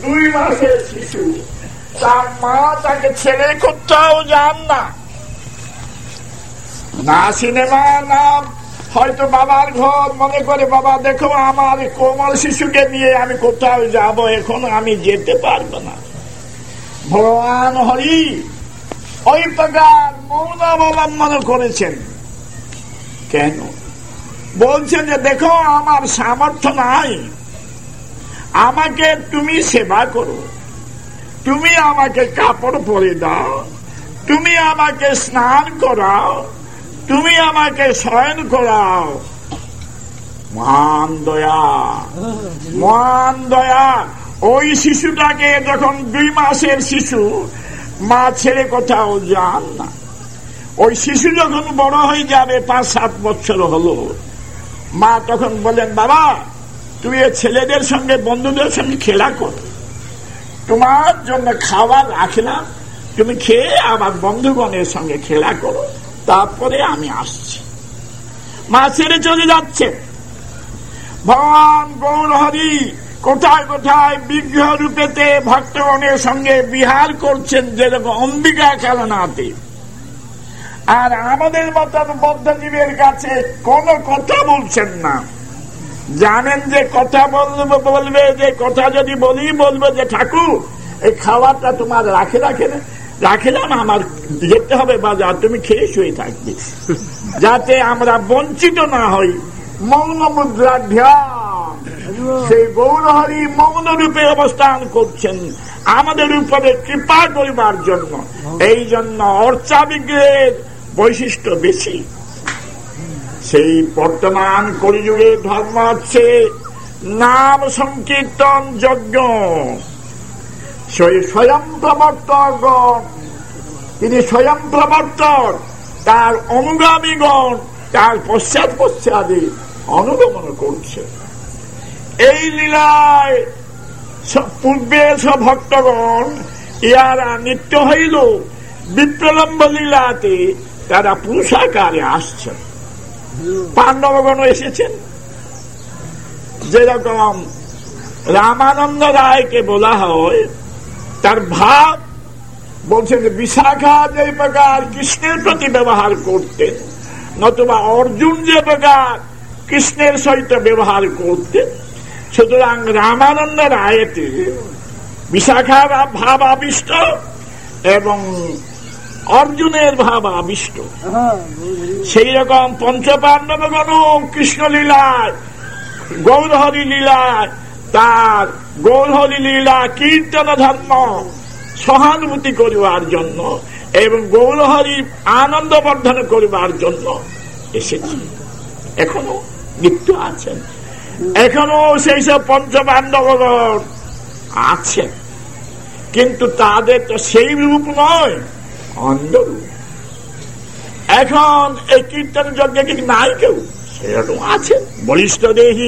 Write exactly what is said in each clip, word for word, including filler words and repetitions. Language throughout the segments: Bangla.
দুই মাসের শিশু, তার মা তাকে ছেড়ে কোথাও যান না, না সিনেমা, না হয়তো বাবার ঘর, মনে করে বাবা দেখো আমার কোমল শিশুকে নিয়ে আমি কোথাও যাব, এখন আমি যেতে পারবো না। ভগবান হরি ওই প্রকার মৌন অবলম্বন করেছেন। কেন? বলছেন যে দেখো আমার সামর্থ্য নাই, আমাকে তুমি সেবা করো, তুমি আমাকে কাপড় পরে দাও, তুমি আমাকে স্নান করাও, তুমি আমাকে শয়ন করাও। মহান দয়া, মহান দয়া। ওই শিশুটাকে যখন দুই মাসের শিশু, মা ছেড়ে কোথাও যান না। ওই শিশু যখন বড় হয়ে যাবে, পাঁচ সাত বছর হলো, মা তখন বলেন বাবা তুমি ছেলেদের সঙ্গে বন্ধুদের সঙ্গে খেলা করো, তোমার জন্য খাবার রাখলাম, তুমি খেয়ে আবার বন্ধুগণের সঙ্গে খেলা করো, তারপরে আমি আসছি। মা ছেড়ে চলে যাচ্ছে। ভগবান গৌরহরি কোথায় কোথায় বিগ্রহ রূপেতে ভক্তগণের সঙ্গে বিহার করছেন, যেরকম অম্বিকা কালনাতে। আর আমাদের মতন বদ্ধজীবের কাছে কোন কথা বলছেন না, জানেন যে কথা বলবে বলবে যে কথা যদি বলি বলবে যে ঠাকুর এই খাবারটা তোমার রাখে রাখে রাখিলাম, আমার যেতে হবে বাজার, তুমি খেয়ে শুয়ে থাকবে, যাতে আমরা বঞ্চিত না হই। মৌন মুদ্রা ধ্যান, সেই গৌরহরি মৌন রূপে অবস্থান করছেন আমাদের উপরে কৃপা করিবার জন্য। এই জন্য অর্চা বিগ্রহের বৈশিষ্ট্য বেশি। সেই বর্তমান কলিযুগে ধর্ম হচ্ছে নাম সংকীর্তন যজ্ঞ। স্বয়ং প্রবর্তকগণ, তিনি স্বয়ং প্রবর্তক, তার অনুগামীগণ তার পশ্চাৎ পশ্চাদে অনুগমন করছে। এই লীলায় পূর্বে সব ভক্তগণ ইহারা নিত্য হইল, বিপ্রলম্ব লীলাতে তারা পুরুষাকারে আসছেন। পাণ্ডবগণ এসেছেন, যেরকম রামানন্দ রায়কে বলা হয়, তার ভাব বলছেন বিশাখা যে প্রকার কৃষ্ণের প্রতি ব্যবহার করতেন, নতুবা অর্জুন যে প্রকার কৃষ্ণের সহিত ব্যবহার করতেন, সুতরাং রামানন্দ রায়তে বিশাখার ভাব আবিষ্ট এবং অর্জুনের ভাব আবিষ্ট। সেই রকম পঞ্চপাণ্ডবগণ কৃষ্ণ লীলায়, গৌরহরি লীলায় তার গৌরহরি লীলা কীর্তন ধর্ম সহানুভূতি করিবার জন্য এবং গৌরহরি আনন্দ বর্ধন করিবার জন্য এসেছে। এখনো নিত্য আছেন, এখনো সেই সব পঞ্চপাণ্ডবগণ আছেন, কিন্তু তাদের তো সেই রূপ নয়, অন্ধ রূপ। এখন এই কীর্তন যজ্ঞে কি নাই কেউ? সেরকম আছেন বলিষ্ঠ দেহী,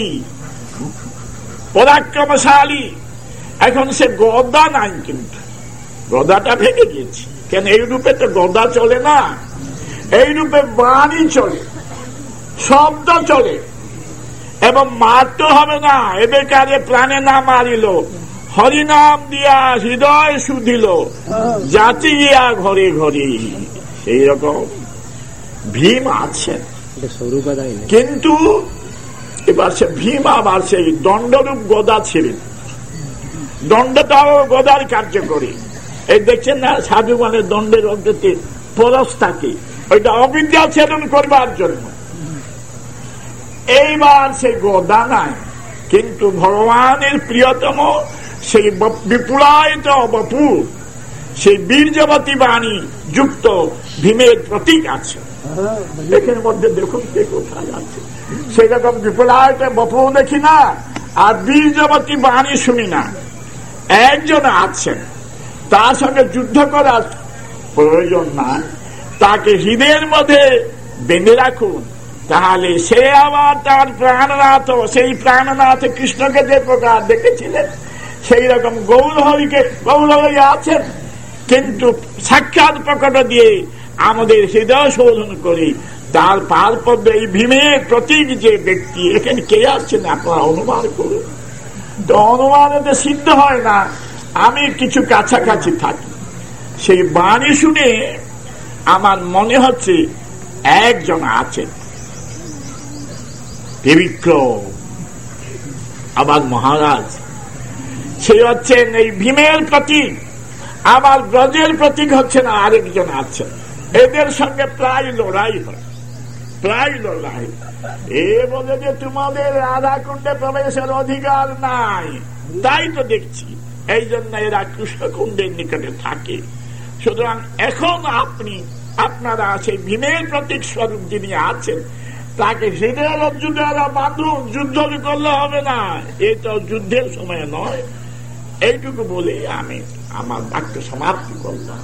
পরাক্রমশালী। এখন সে গদা নাই, কিন্তু গদাটা ভেঙে গিয়েছে। কেন? এই রূপে তো গদা চলে না, এই রূপে বাণী চলে, শব্দ চলে, এবং মারতে হবে না। এবেকারে প্রাণে না মারিল, হরিনাম দিয়া হৃদয় শুধিল, জাতি গিয়া ঘরে ঘরে। সেই রকম ভীম আছেন, কিন্তু এবার সে ভীম আবার সেই দণ্ডরূপ গদা ছিলেন, দণ্ডটাও গদার কার্য করে। এই দেখছেন না, সাধু মানে দণ্ডের অগ্রতে পরশ থাকে, ওইটা অবিদ্যা ছেদন করবার জন্য। এইবার সেই গদা নাই, কিন্তু ভগবানের প্রিয়তম সেই বিপুলায়িত বপুর সেই বীর্যবতী বাণী যুক্ত ভীমের প্রতীক আছে। এখানের মধ্যে দেখুন কে কোথায় আছে। সেই রকম বিপুলায়িত বপু দেখি না, আর বীর্যবতী বাণী শুনি না। একজন আছেন, তার সঙ্গে যুদ্ধ করার প্রয়োজন না, তাকে হৃদয়ের মধ্যে বেঁধে রাখুন, তাহলে সে আবার তার প্রাণনাথ, সেই প্রাণনাথ কৃষ্ণকে যে প্রকার দেখেছিলেন সেই রকম গৌরহরিকে গৌরহরি আছেন, কিন্তু সাক্ষাৎ প্রকট দিয়ে আমাদের হৃদয় শোধন করি। তার পারপদ্য এই ভীমের প্রতীক যে ব্যক্তি, এখানে কে আসছেন আপনারা অনুমান করুন। তো অনুমানে সিদ্ধ হয় না, আমি কিছু কাছাকাছি থাকি, সেই বাণী শুনে আমার মনে হচ্ছে একজন আছেন ত্রিবিক্রম, আবার মহারাজ, সে হচ্ছেন এই ভীমের প্রতীক, আবার ব্রজের প্রতীক হচ্ছেন আরেকজন আছেন। এদের সঙ্গে প্রায় লড়াই হয়, প্রায় লড়াই। এ বলে যে তোমাদের রাধাকুণ্ডে প্রবেশের অধিকার নাই, তাই তো দেখছি, এই জন্য এরা কৃষ্ণকুণ্ডের নিকটে থাকে। সুতরাং এখন আপনি আপনারা সেই ভীমের প্রতীক স্বরূপ যিনি আছেন তাকে হৃদয় রজ্জু দ্বারা বাঁধুন, যুদ্ধ করলে হবে না, এই তো যুদ্ধের সময় নয়। এইটুকু বলে আমি আমার বাক্য সমাপ্তি করলাম।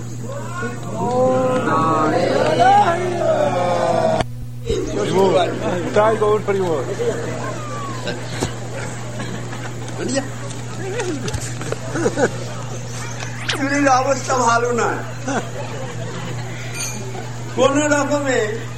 চুরির অবস্থা ভালো না, কোন রকমে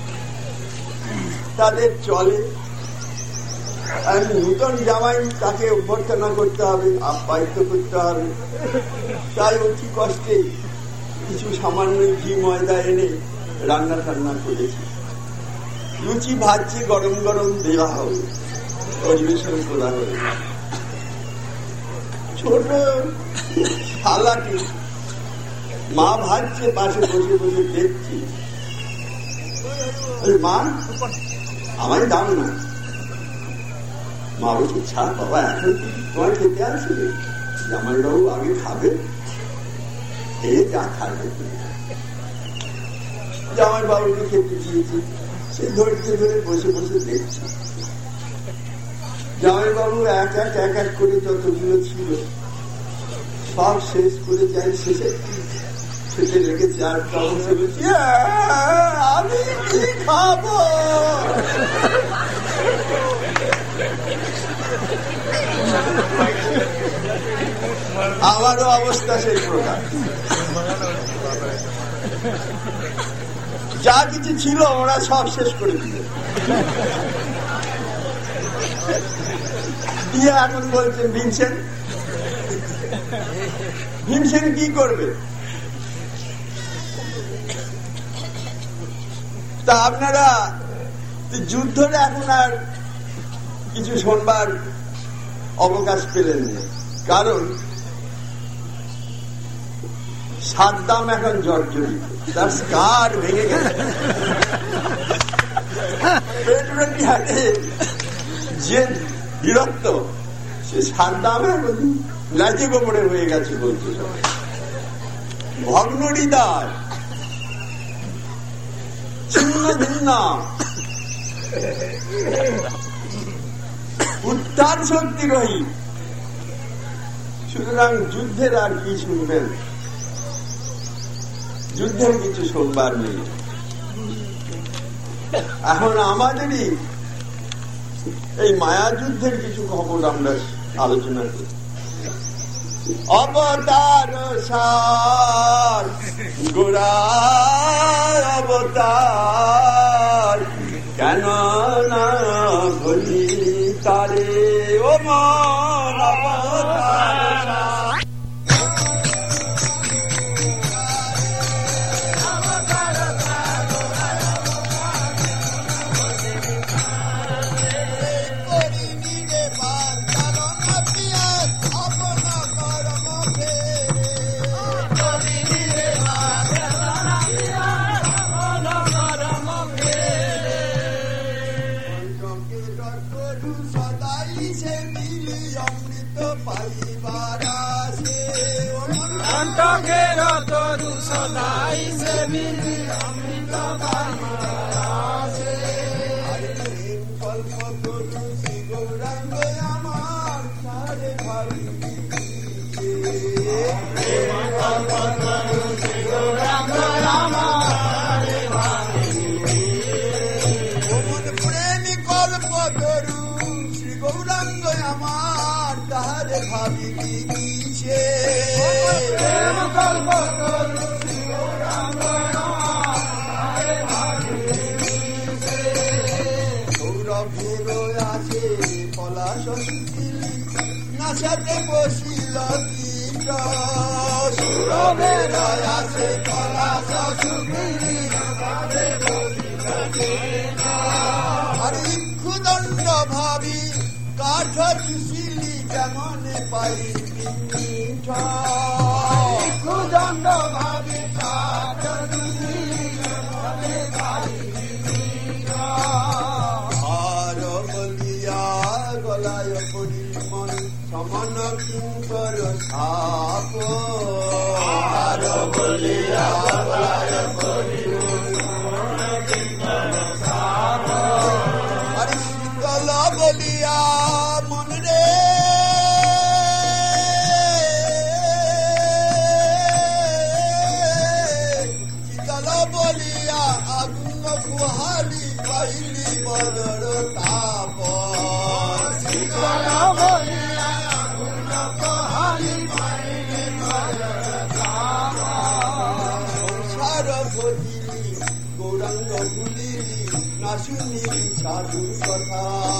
তাদের চলে। আর নূতন জামাই তাকে অভ্যর্থনা করতে হবে, আপ্যায়িত করতে হবে। তাই অতি কষ্টে কিছু সামান্য ঘি ময়দা এনে রান্না টান্না করেছি। লুচি ভাজছে, গরম গরম দেওয়া হবে, পরিবেশন করা হবে। ছোট শালাটি মা ভাজছে, পাশে বসে বসে দেখছি। মা আমায় দাও না। মা বলছে, ছাড় বাবা, এখন তোমার খেতে আসবে, জামাইবাবু আগে খাবে, খেয়ে যা খাবে। জামাইবাবুকে খেতে দিয়েছি, সে ধৈর্য ধরে বসে বসে দেখছি। জামাইবাবু এক এক এক এক করে যতগুলো ছিল সব শেষ করে যায়। শেষে খেতে লেগেছে, আর বসে বলছি, আমি কি খাবো? আমারও অবস্থা সেই প্রকার। যা কিছু ছিল ওরা সব শেষ করে দিল। দিয়ে এখন বলছেন ভীমসেন, ভীমসেন কি করবে? তা আপনারা যুদ্ধটা এখন আর কিছু শোনবার অবকাশ পেলেন না, কারণ সাদ্দাম এখন জর্জরিত, তার স্কার ভেঙে গেছে। যে বিরক্ত, সে সাদ্দাম এখন লাজে গোবরে হয়ে গেছে বলছে। ভগ্ন হৃদয়, ছিন্ন ভিন্ন, উত্তাল শক্তি রহিত। সুতরাং যুদ্ধের আর কি শুনবেন? যুদ্ধের কিছু শুনবার নেই। এখন আমাদেরই এই মায়া যুদ্ধের কিছু খবর আমরা আলোচনা করি। অবতার সার গোড়া অবতার, কেন না বলি তারে ও মন অবতার সার। নাচাতে বসিল ইক্ষুদণ্ড ভাবি কাঠ চুষিলি যেমন পাই ইক্ষুদণ্ড ভাবি কাঠ চুষিলি আর বলিয়া গলায় পড়ি মন সমান কিঙ্কর সাপ আর বলিয়া গলায় পড়ি বলিয়া মন রে শীতল বলিয়া আগুন কুহালি কহিলি বদর তাপ শীতল বলিয়া আগুন কুহালি কহিলি বদর তাপ সংসার ভজিলি গৌরাঙ্গ ভুলিলি না শুনিলি সাধুর কথা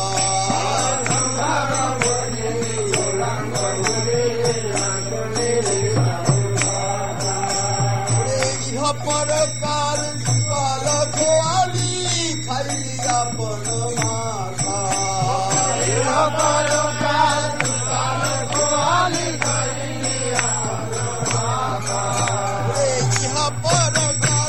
ইহ পরকার কাল খোয়ালি খাইলি আপন মাথা ইহ পরকার কাল খোয়ালি খাইলি আপন মাথা ইহ পরকার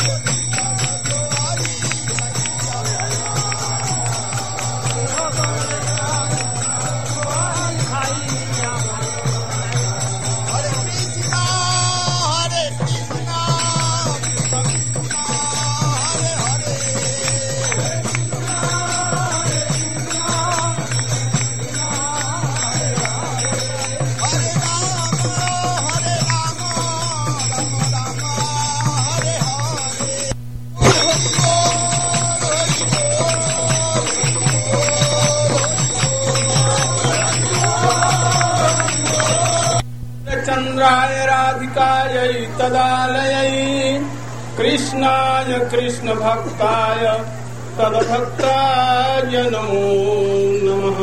चंद्राय राधिकायै तदालयै कृष्णाय कृष्ण भक्ताय तद्भक्ताय नमो नमः।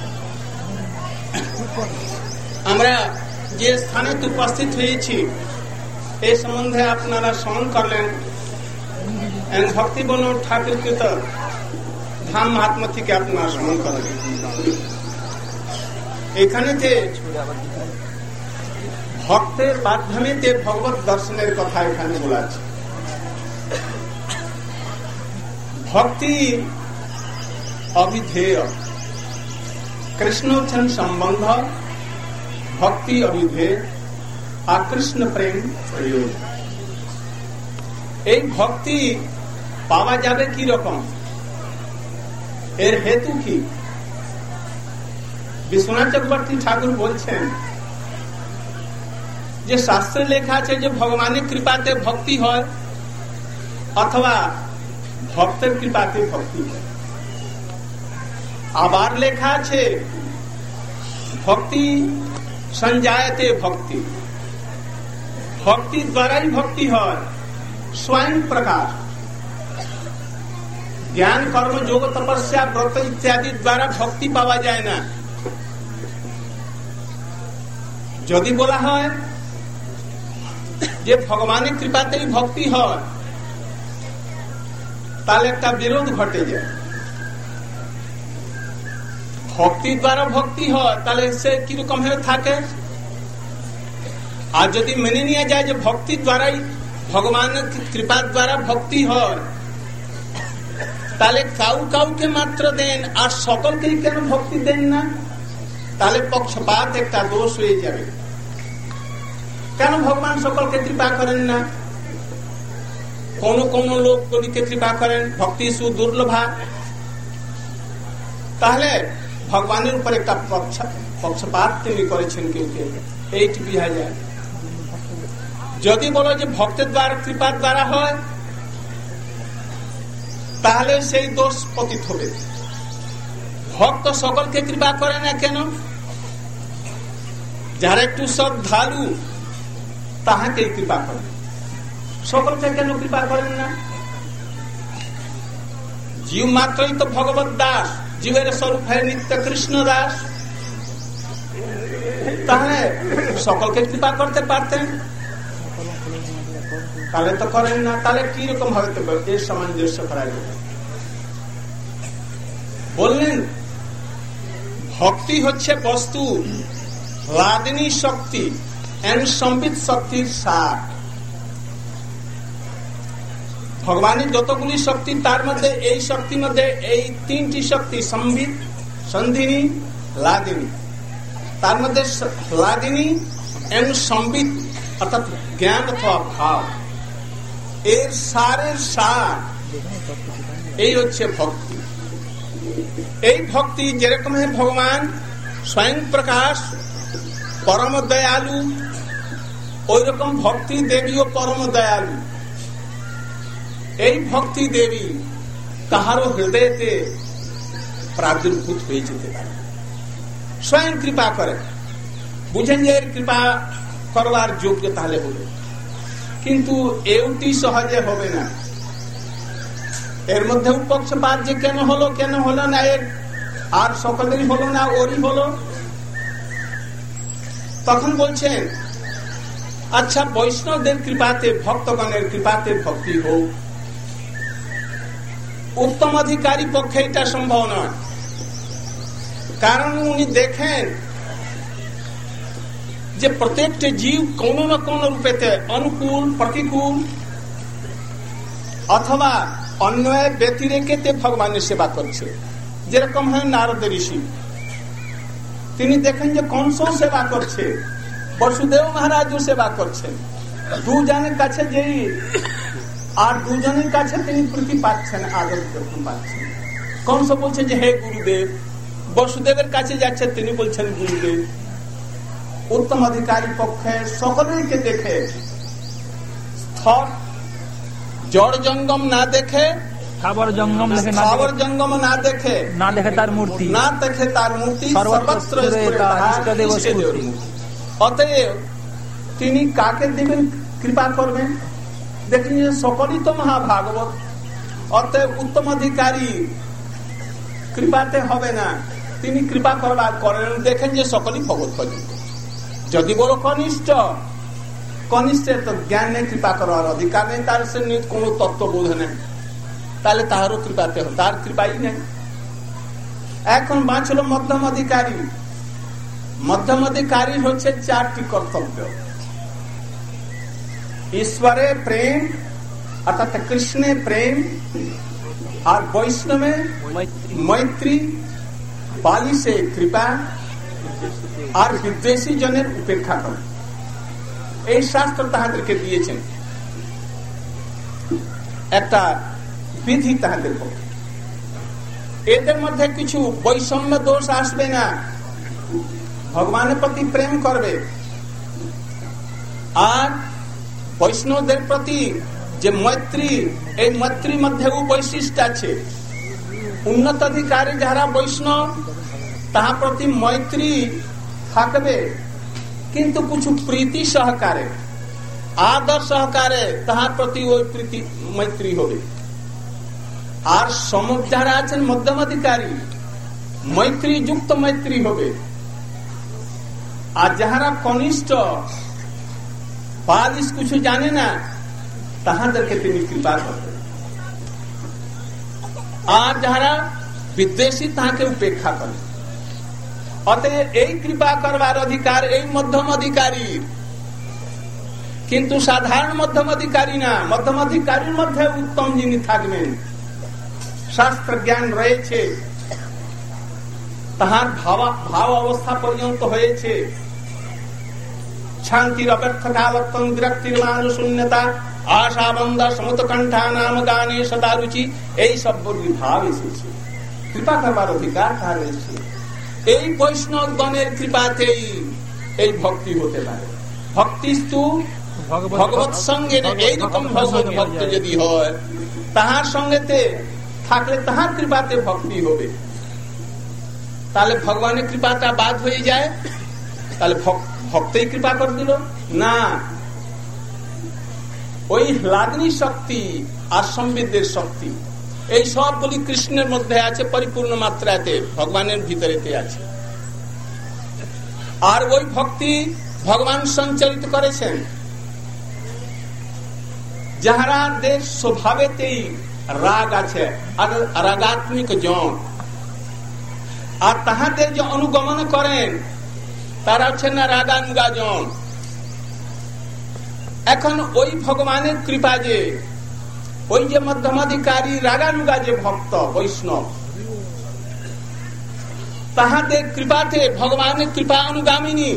আমরা যে স্থানে উপস্থিত হয়েছি এই সম্বন্ধে আপনারা স্মরণ করলেন ভক্তিবন ঠাকুরকৃত ধাম মহাত্মা থেকে আপনারা স্মরণ করলেন। এখানেতে ভক্তের মাধ্যমেতে ভগবত দর্শনের কথা এখানে বলা আছে। ভক্তি অবিধেয়, কৃষ্ণ হচ্ছেন সম্বন্ধ, ভক্তি অবিধেয় আর কৃষ্ণ প্রেম প্রয়োগ। এই ভক্তি পাওয়া যাবে কি রকম, এর হেতু কি? বিশ্বনাথ চক্রবর্তী ঠাকুর বলছেন যে শাস্ত্রে লেখা আছে যে ভগবানের কৃপাতে ভক্তি হয় অথবা ভক্তের কৃপাতে ভক্তি হয়। আবার লেখা আছে ভক্তি সঞ্জায়তে ভক্তি, ভক্তি দ্বারাই ভক্তি হয় স্বয়ং প্রকাশ। জ্ঞান কর্ম যোগ তপস্যা ব্রত ইত্যাদি দ্বারা ভক্তি পাওয়া যায় না। যদি বলা হয় যে ভগবানের কৃপাতেই ভক্তি হয় তাহলে একটা বিরোধ ঘটে যায়। ভক্তি দ্বারা ভক্তি হয় তাহলে সে কিরকম হয়ে থাকে। আর যদি মেনে নিয়ে যায় যে ভক্তি দ্বারাই ভগবানের কৃপা দ্বারা ভক্তি হয় তাহলে কাউ কাউকে মাত্র দেন আর সকলকেই কেন ভক্তি দেন না? তাহলে পক্ষপাত একটা দোষ হয়ে যাবে। কেন ভগবান সকলকে কৃপা করেন না? কোন কোন লোক কবিকে কৃপা করেন, ভক্তি সুদুর্লভা। তাহলে ভগবানের উপর একটা পক্ষপাত তিনি করেছেন কেউ কেউ, এইটি বোঝা যায়। যদি বলো যে ভক্তের দ্বারা কৃপার দ্বারা হয় তাহলে সেই দোষ পতিত হবে। ভক্ত সকলকে কৃপা করে না কেন? যারা একটু শ্রদ্ধালু তাহাকে কৃপা করেন, সকলকে কেন কৃপা করেন না? জীব মাত্রই তো ভগবত দাস, জীবের স্বরূপ হয় নিত্য কৃষ্ণ দাস। তাহলে সকলকে কৃপা করতে পারতেন, তাহলে তো করেন না। তাহলে কি রকম ভাবে এর সামঞ্জস্য করা যাবে? বললেন ভক্তি হচ্ছে বস্তু, লাদিনী শক্তি এন্ড সম্বিত শক্তির সার। ভগবানের যতগুলি শক্তি তার মধ্যে এই শক্তির মধ্যে এই তিনটি শক্তি সম্বিত, সন্ধিনী, লাদিনী। তার মধ্যে লাদিনী এন্ড সম্বিত অর্থাৎ জ্ঞান অথবা ভাব, এর সারের সার এই হচ্ছে ভক্তি। এই ভক্তি যেরকম ভগবান স্বয়ং প্রকাশ পরম দয়ালু, ওই রকম ভক্তি দেবীও পরম দয়ালু। এই ভক্তি দেবী কাহারও হৃদয়তে প্রাদুর্ভূত হয়ে যেতে পারে, স্বয়ং কৃপা করে। বুঝেন যে এর কৃপা করবার যোগ্য তাহলে হবে, কিন্তু এটি সহজে হবে না। এর মধ্যে পক্ষপাত যে কেন হলো কেন হলো না, এর আর সকলেরই হলো না, ওরই হলো। তখন বলছেন আচ্ছা বৈষ্ণবদের কৃপাতে, ভক্তগণের কৃপাতে ভক্তি হোক। উত্তম অধিকারী পক্ষে এটা সম্ভব নয়, কারণ উনি দেখেন যে প্রত্যেকটা জীব কোন না কোন রূপেতে অনুকূল, প্রতিকূল অথবা অন্যের ব্যতিরেকেতে ভগবানের সেবা করছে। যেরকম হয় নারদ ঋষি, তিনি দেখেন যে কংস সেবা করছে, বসুদেব মহারাজও সেবা করছেন। দুজনের কাছে যেই আর দুজনের কাছে তিনি প্রীতি পাচ্ছেন, আদর পাচ্ছেন। কংস বলছে যে হে গুরুদেব, বসুদেবের কাছে যাচ্ছে, তিনি বলছেন গুরুদেব। উত্তম অধিকারী পক্ষে সকলকে দেখে স্থল জড় জঙ্গম না দেখে, খাবার জঙ্গম খাবার জঙ্গম না দেখে, না দেখে তার মূর্তি, না দেখে তার মূর্তি সর্বত্র। অতএব তিনি কাকে দেবেন, কৃপা করবেন? দেখেন যে সকলই তো মহাভাগবত, অতএব উত্তম অধিকারী কৃপাতে হবে না, তিনি কৃপা করবার করেন। দেখেন যে সকলই ভগবত ভজন। যদি বড় কনিষ্ঠ, কনিষ্ঠের তো জ্ঞান নেই, কৃপা করার অধিকার নেই, তার সে কোন তত্ত্ববোধ নেই, তাহলে তাহারও কৃপাতে হবে, তার কৃপাই নেই। এখন বাঁচল মধ্যম অধিকারী। মধ্যম অধিকারী হচ্ছে চারটি কর্তব্য: ঈশ্বরের প্রেম অর্থাৎ কৃষ্ণের প্রেম, আর বৈষ্ণবে মৈত্রী, বালিশে কৃপা, আর বিদ্বেষী জনের উপেক্ষা করে। এই শাস্ত্র তাহাদেরকে দিয়েছেন একটা বিধি তাহাদের পক্ষে। এদের মধ্যে কিছু বৈষম্য দোষ আসবে না, ভগবানের প্রতি প্রেম করবে। আর বৈষ্ণবদের প্রতি যে মৈত্রী, এই মৈত্রীর মধ্যেও বৈশিষ্ট্য আছে। উন্নত অধিকারী যারা বৈষ্ণব, তাহার প্রতি মৈত্রী থাকবে, কিন্তু কিছু প্রীতি সহকারে, আদর সহকারে তাহার প্রতি ওই প্রীতি মৈত্রী হবে। আর সমুখ যারা আছেন মধ্যম অধিকারী, মৈত্রী যুক্ত মৈত্রী হবে। আর যাহারা কনিষ্ঠ, বালিশ কিছু জানে না, তাহাদেরকে তিনি কৃপা করবেন। আর যাহারা বিদ্বেষী, তাহাকে উপেক্ষা করে। অতএব এই কৃপা করবার অধিকার এই মধ্যম অধিকারী, কিন্তু সাধারণ মধ্যম অধিকারী না। মধ্যম অধিকারীর মধ্যে উত্তম যিনি থাকবেন, শাস্ত্র জ্ঞান রয়েছে, তাহার ভাব অবস্থা পর্যন্ত হয়েছে, শান্তির অপেক্ষ কালত্তম বিরক্তির মানুষ শূন্যতা আশাবন্ধা সমুৎকণ্ঠা নাম গানে সদা রুচি, এই সব ভাব এসেছে। কৃপা করবার অধিকার তার রয়েছে। এই বৈষ্ণব গণের কৃপাতেই এই ভক্তি হতে পারে। ভক্তিস্তু ভগবত সঙ্গে এইরকম ভগবত ভক্ত যদি হয়, তাহার সঙ্গেতে থাকলে তাহার কৃপাতে ভক্তি হবে। তাহলে ভগবানের কৃপাটা বাদ হয়ে যায়, তাহলে ভক্তই কৃপা করে দিল না। ওই লাগ্নি শক্তি আর সম্বিদের শক্তি, এই সবগুলি কৃষ্ণের মধ্যে আছে, পরিপূর্ণ মাত্রাতে ভগবানের ভিতরেতে আছে। আর ওই ভক্তি ভগবান সঞ্চালিত করেছেন, যাহারাদের স্বভাবেতেই রাগ আছে, রাগাত্মিক জন, আর তাহাদের যে অনুগমন করেন তারা হচ্ছেন না রাগানুগা জন। এখন ওই ভগবানের কৃপা যে ওই যে মধ্যমাধিকারী রাগানুগা যে ভক্ত বৈষ্ণব, তাহাদের কৃপাতে ভগবানের কৃপা অনুগামিনী,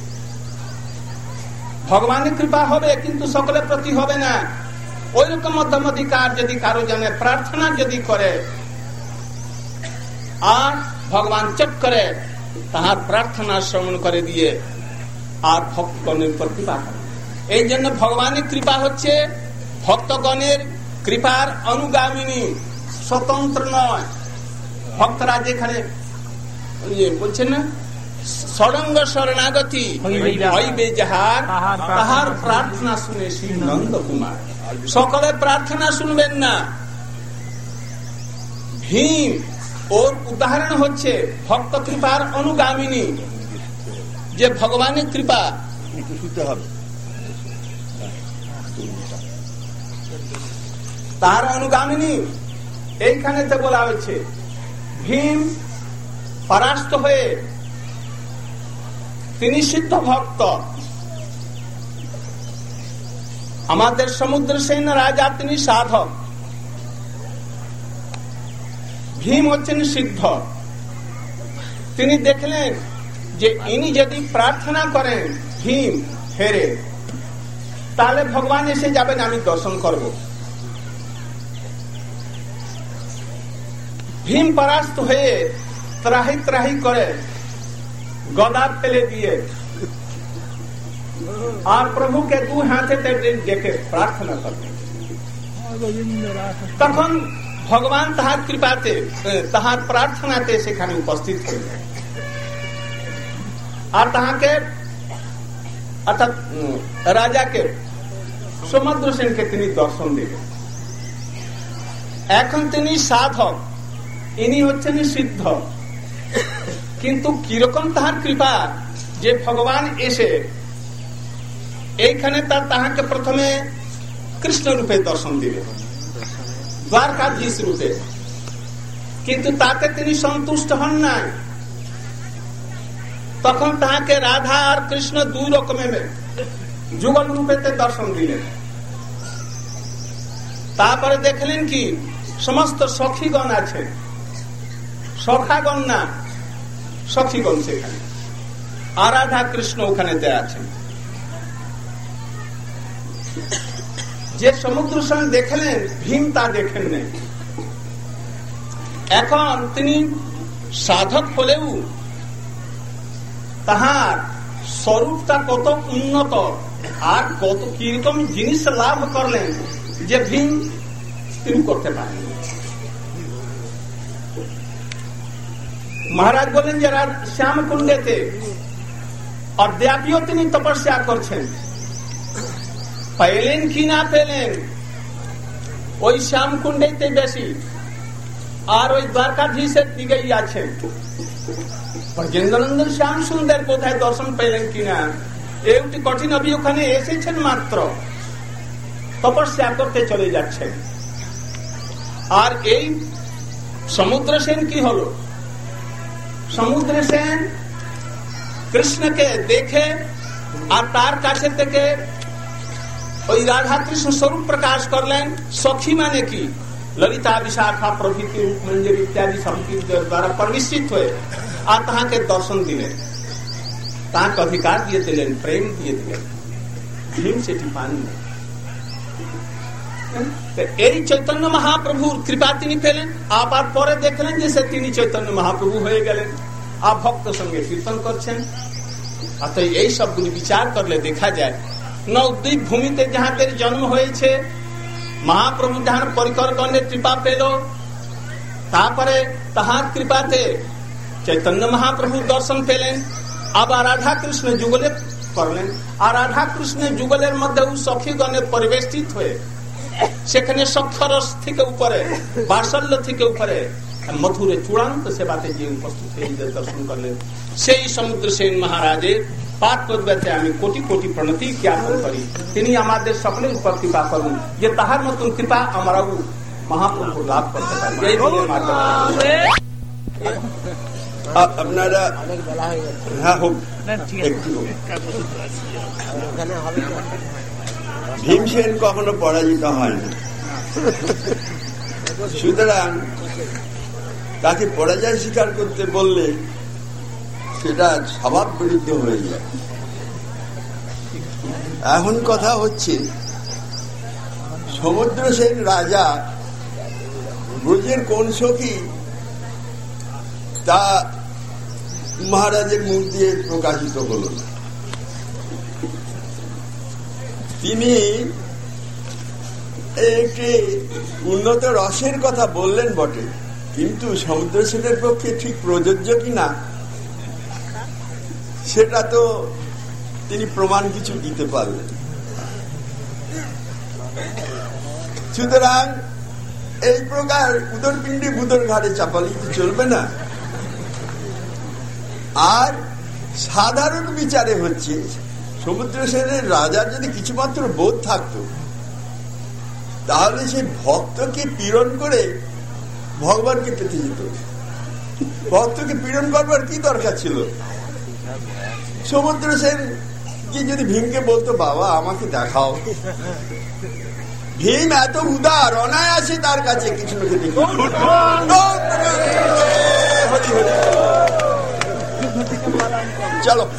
ভগবানের কৃপা হবে কিন্তু সকলের প্রতি হবে না। ওই রকম মধ্যমাধিকার যদি কারো জানে প্রার্থনা যদি করে আর ভগবান চট করে তাহার প্রার্থনা শ্রবণ করে দিয়ে আর ভক্তগণের উপর কৃপা করে। এই জন্য ভগবানের কৃপা হচ্ছে ভক্তগণের কৃপার অনুগামিনী, স্বতন্ত্র নয়। ভক্তরা যেখানে বলছেন না ষড়ঙ্গ শরণাগতি হইবে যাহার, তাহার প্রার্থনা শুনে শ্রী নন্দ কুমার। সকলে প্রার্থনা শুনবেন না। ভীম ওর উদাহরণ হচ্ছে ভক্ত কৃপার অনুগামিনী, যে ভগবানের কৃপা তার অনুগামিনী। এইখানে তো বলা হয়েছে ভীম পরাস্ত হয়ে তিনি সিদ্ধ ভক্ত। আমাদের সমুদ্র সেন রাজা তিনি সাধক, ভীম হচ্ছেন সিদ্ধ। তিনি দেখলেন যে ইনি যদি প্রার্থনা করেন ভীম হেরে, তাহলে ভগবান এসে যাবেন, আমি দর্শন করব। ভীম পরাস্ত হয়ে ত্রাহি ত্রাহি করে গদা ফেলে দিয়ে আর প্রভুকে দু হাতে দেখে প্রার্থনা করলেন। তখন ভগবান তাহার কৃপাতে তাহার প্রার্থনাতে সেখানে উপস্থিত হলেন আর তাহাকে অর্থাৎ রাজাকে সমুদ্র সেনকে তিনি দর্শন দিলেন। এখন তিনি সাধক, ইনি হচ্ছেন সিদ্ধ, কিন্তু কিরকম তাহার কৃপা যে ভগবান এসে এইখানে তার তাহাকে প্রথমে কৃষ্ণ রূপে দর্শন দিলেন, দ্বারকাধীশ রূপে, কিন্তু তাতে তিনি সন্তুষ্ট হন নাই। তখন তাহাকে রাধা আর কৃষ্ণ দুই রকমের যুগল রূপেতে দর্শন দিলেন। তারপরে দেখলেন কি সমস্ত সখীগণ আছে, সখাগণ না সখীগণ সেখানে, আর রাধা কৃষ্ণ ওখানে আছেন। যে সমুদ্র সেন দেখলেন ভীম তা দেখেন নাই। এখন তিনি সাধক হলেও তাহার স্বরূপটা কত উন্নত আর কত কিরকম জিনিস লাভ করলেন যে ভীম তিনি করতে পারেন। মহারাজ বলেন যারা শ্যাম কুণ্ডেতে অদ্যাপিও তিনি তপস্যা করছেন, পেলেন কি না পেলেন ওই শ্যাম কুণ্ডেতে বেশি, আর ওই দ্বারকাধীশের দিকেই আছেন। ব্রজেন্দ্রনন্দন শ্যাম সুন্দর কোথায় দর্শন পেলেন কিনা, একটি কঠিন অভি ওখানে এসেছেন মাত্র, তপস্যা করতে চলে যাচ্ছেন। আর এই সমুদ্র সেন কি হলো, সমুদ্র সেন কৃষ্ণকে দেখে আর তার কাছে থেকে ওই রাধা কৃষ্ণ স্বরূপ প্রকাশ করলেন। সখী মানে কি ললিতা বিশাখা প্রভৃতি মঞ্জুর ইত্যাদি সংকীর্তন দ্বারা পরিচিত হয়ে আর তাহাকে দর্শন দিলেন, তাহাকে অধিকার দিয়ে দিলেন, প্রেম দিয়ে দিলেন। ভীম সেটি পাননি। এই চৈতন্য মহাপ্রভুর কৃপা তিনি পেলেন। আবার পরে দেখলেন যে সে তিনি চৈতন্য মহাপ্রভু হয়ে গেলেন আর ভক্ত সঙ্গে কীর্তন করছেন। অতএব এই সবগুলি বিচার করলে দেখা যায় নবদ্বীপ ভূমিতে যাহাদের জন্ম হয়েছে, মহাপ্রভু যাহার পরিকরগণের কৃপা পেল, তারপরে তাহার কৃপাতে চৈতন্য মহাপ্রভু দর্শন পেলেন, আবার রাধা কৃষ্ণ যুগলে করলেন। আর রাধা কৃষ্ণের যুগলের মধ্যেও সখীগণে পরিবেষ্টিত হয়ে সেখানে সক্ষরস থেকে উপরে, বাৎসল্য থেকে উপরে মধুরে চূড়ান্ত সেবাতে যে উপস্থিত হয়ে দর্শন করলেন, সেই সমুদ্র সেন মহারাজের পাঠ করবেতে আমি কোটি কোটি প্রণতি জ্ঞাপন করি। তিনি আমাদের সকলের উপর কৃপা করুন যে তাহার মতন কৃপা আমরাও মহাপ্রভু লাভ করতে পারি। এই দিনের মাধ্যমে আপনারা হ্যাঁ হোক ভীমসেন কখনো পরাজিত হয় না, সুতরাং তাকে পরাজয় স্বীকার করতে বললে সেটা স্বভাব বিরুদ্ধ হয়ে যায়। এখন কথা হচ্ছে সমুদ্র সেন রাজা ব্রজের কোন সখী তা মহারাজের মুখ দিয়ে প্রকাশিত হল না। তিনি একটি উন্নত রসের কথা বললেন বটে, কিন্তু সমুদ্র সেনের পক্ষে ঠিক প্রযোজ্য কিনা সেটা তো তিনি প্রমাণ কিছু দিতে পারলেন। সুতরাং এই প্রকার উদরপিণ্ডি বুদর ঘাড়ে চাপালি চলবে না। আর সাধারণ বিচারে হচ্ছে সমুদ্র সেনের রাজার যদি কিছুমাত্র বোধ থাকতো তাহলে সে ভক্তকে পীড়ন করে ভগবানকে পেতে যেত। ভক্তকে পীড়ন করবার কি দরকার ছিল? সমুদ্র সেন কি যদি ভীমকে বলতো বাবা আমাকে দেখাও, ভীম এত উদার অনায়াসে তার কাছে কৃষ্ণকে দেখি চলো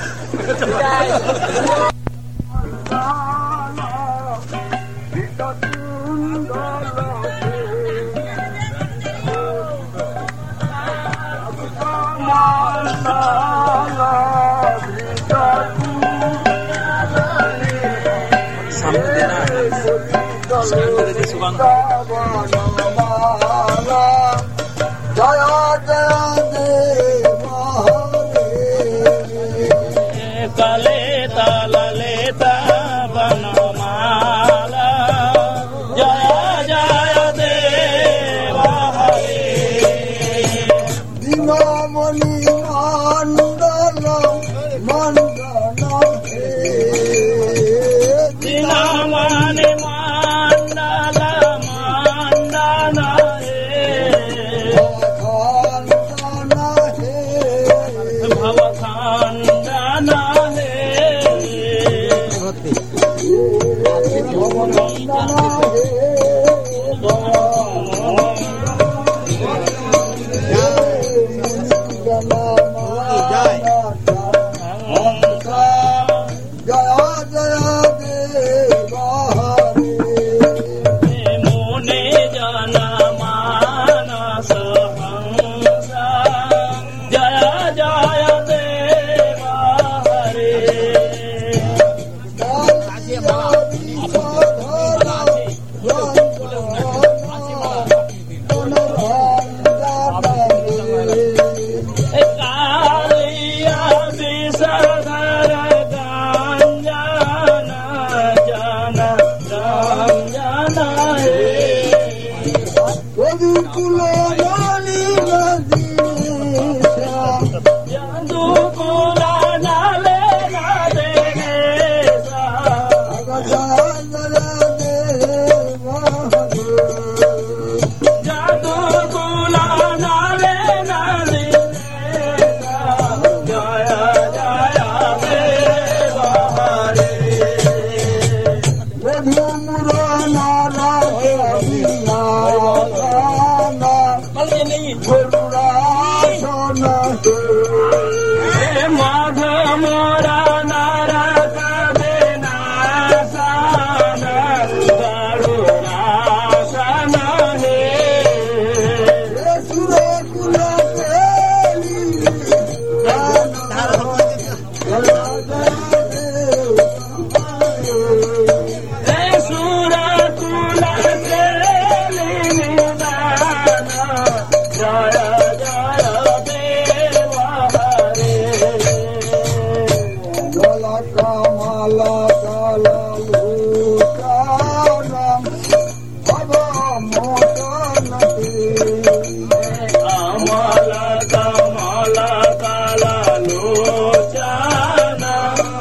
Amala kamala kala lochana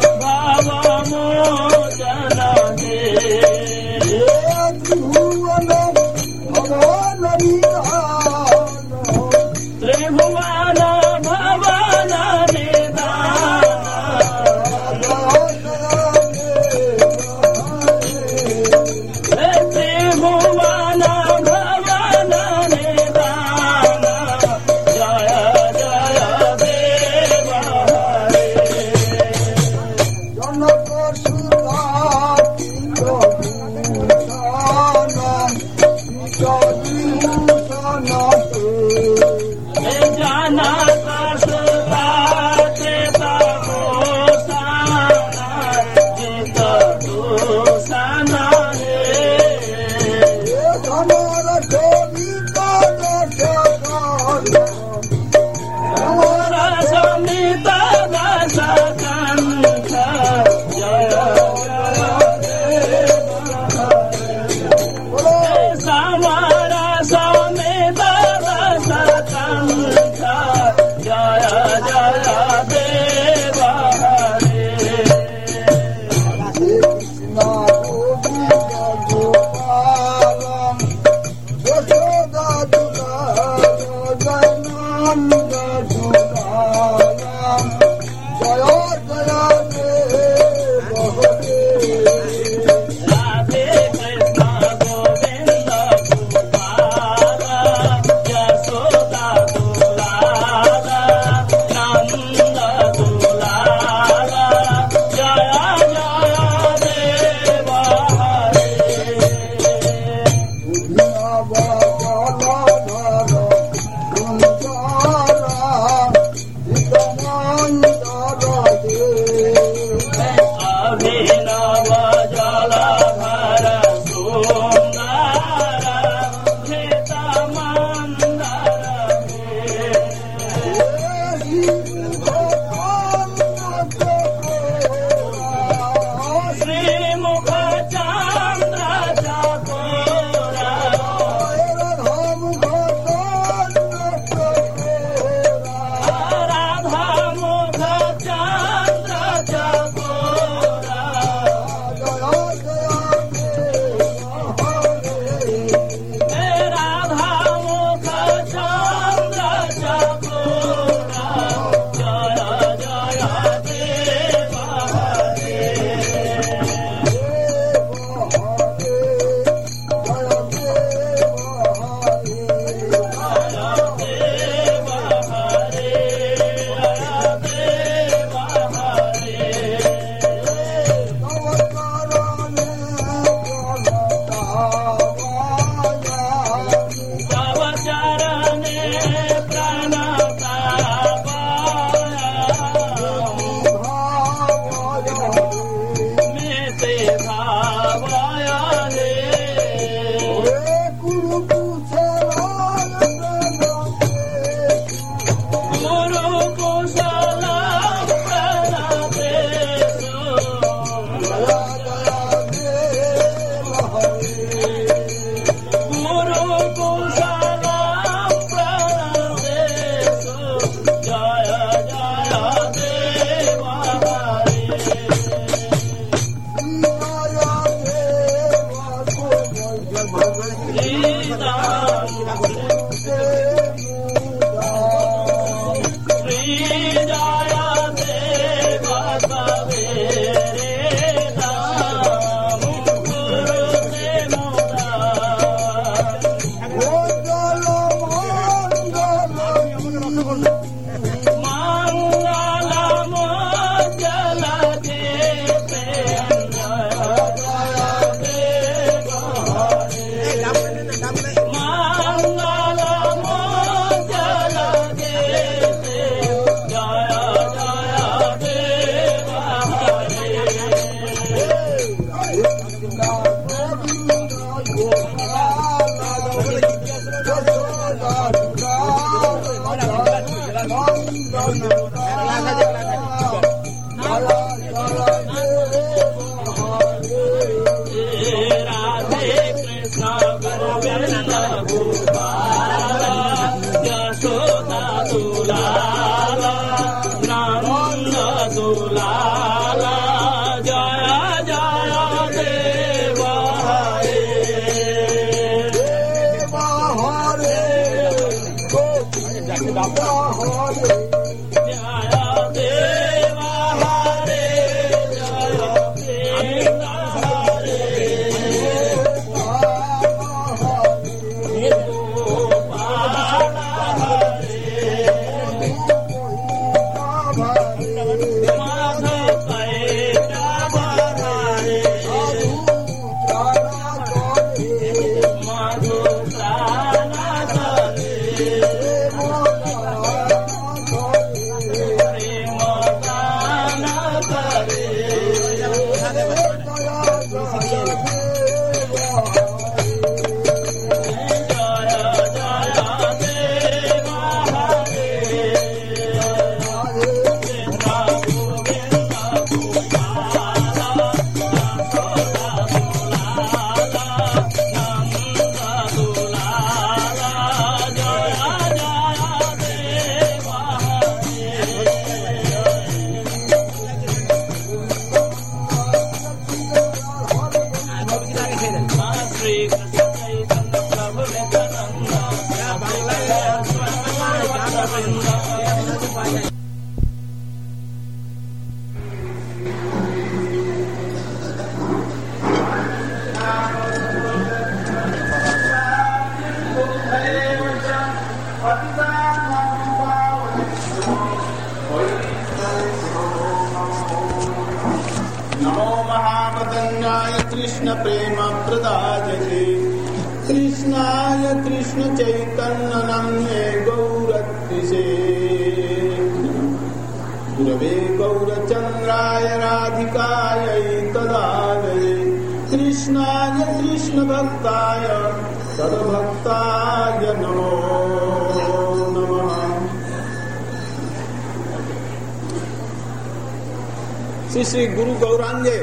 Shri Shri गुरु गौरांगे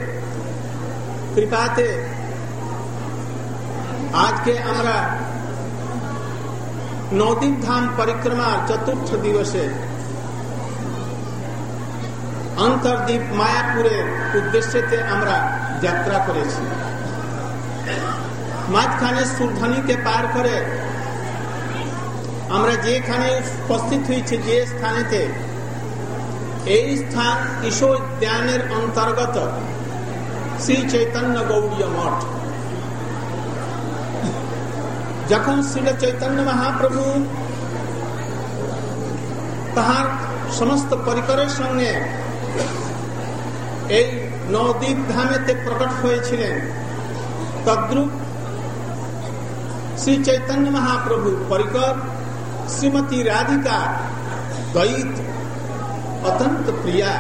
कृपाते आज के আমরা নদীপ ধাম পরিক্রমা চতুর্থ দিবসে অন্তর্দ্বীপ মায়াপুরের উদ্দেশ্যে আমরা যাত্রা করেছি। মাঝখানে সুরধনীকে পার করে আমরা যেখানে উপস্থিত হয়েছি যে স্থানেতে এই স্থান ঈশ্বর উদ্যানের অন্তর্গত শ্রী চৈতন্য গৌড়ীয় মঠ। যখন শ্রী চৈতন্য মহাপ্রভু তাহার সমস্ত পরিকরের সঙ্গে এই নবদ্বীপ ধামেতে প্রকট হয়েছিলেন, তদ্রূপ শ্রী চৈতন্য মহাপ্রভু পরিকর শ্রীমতী রাধিকা দ্বৈত অত্যন্ত প্রিয়া।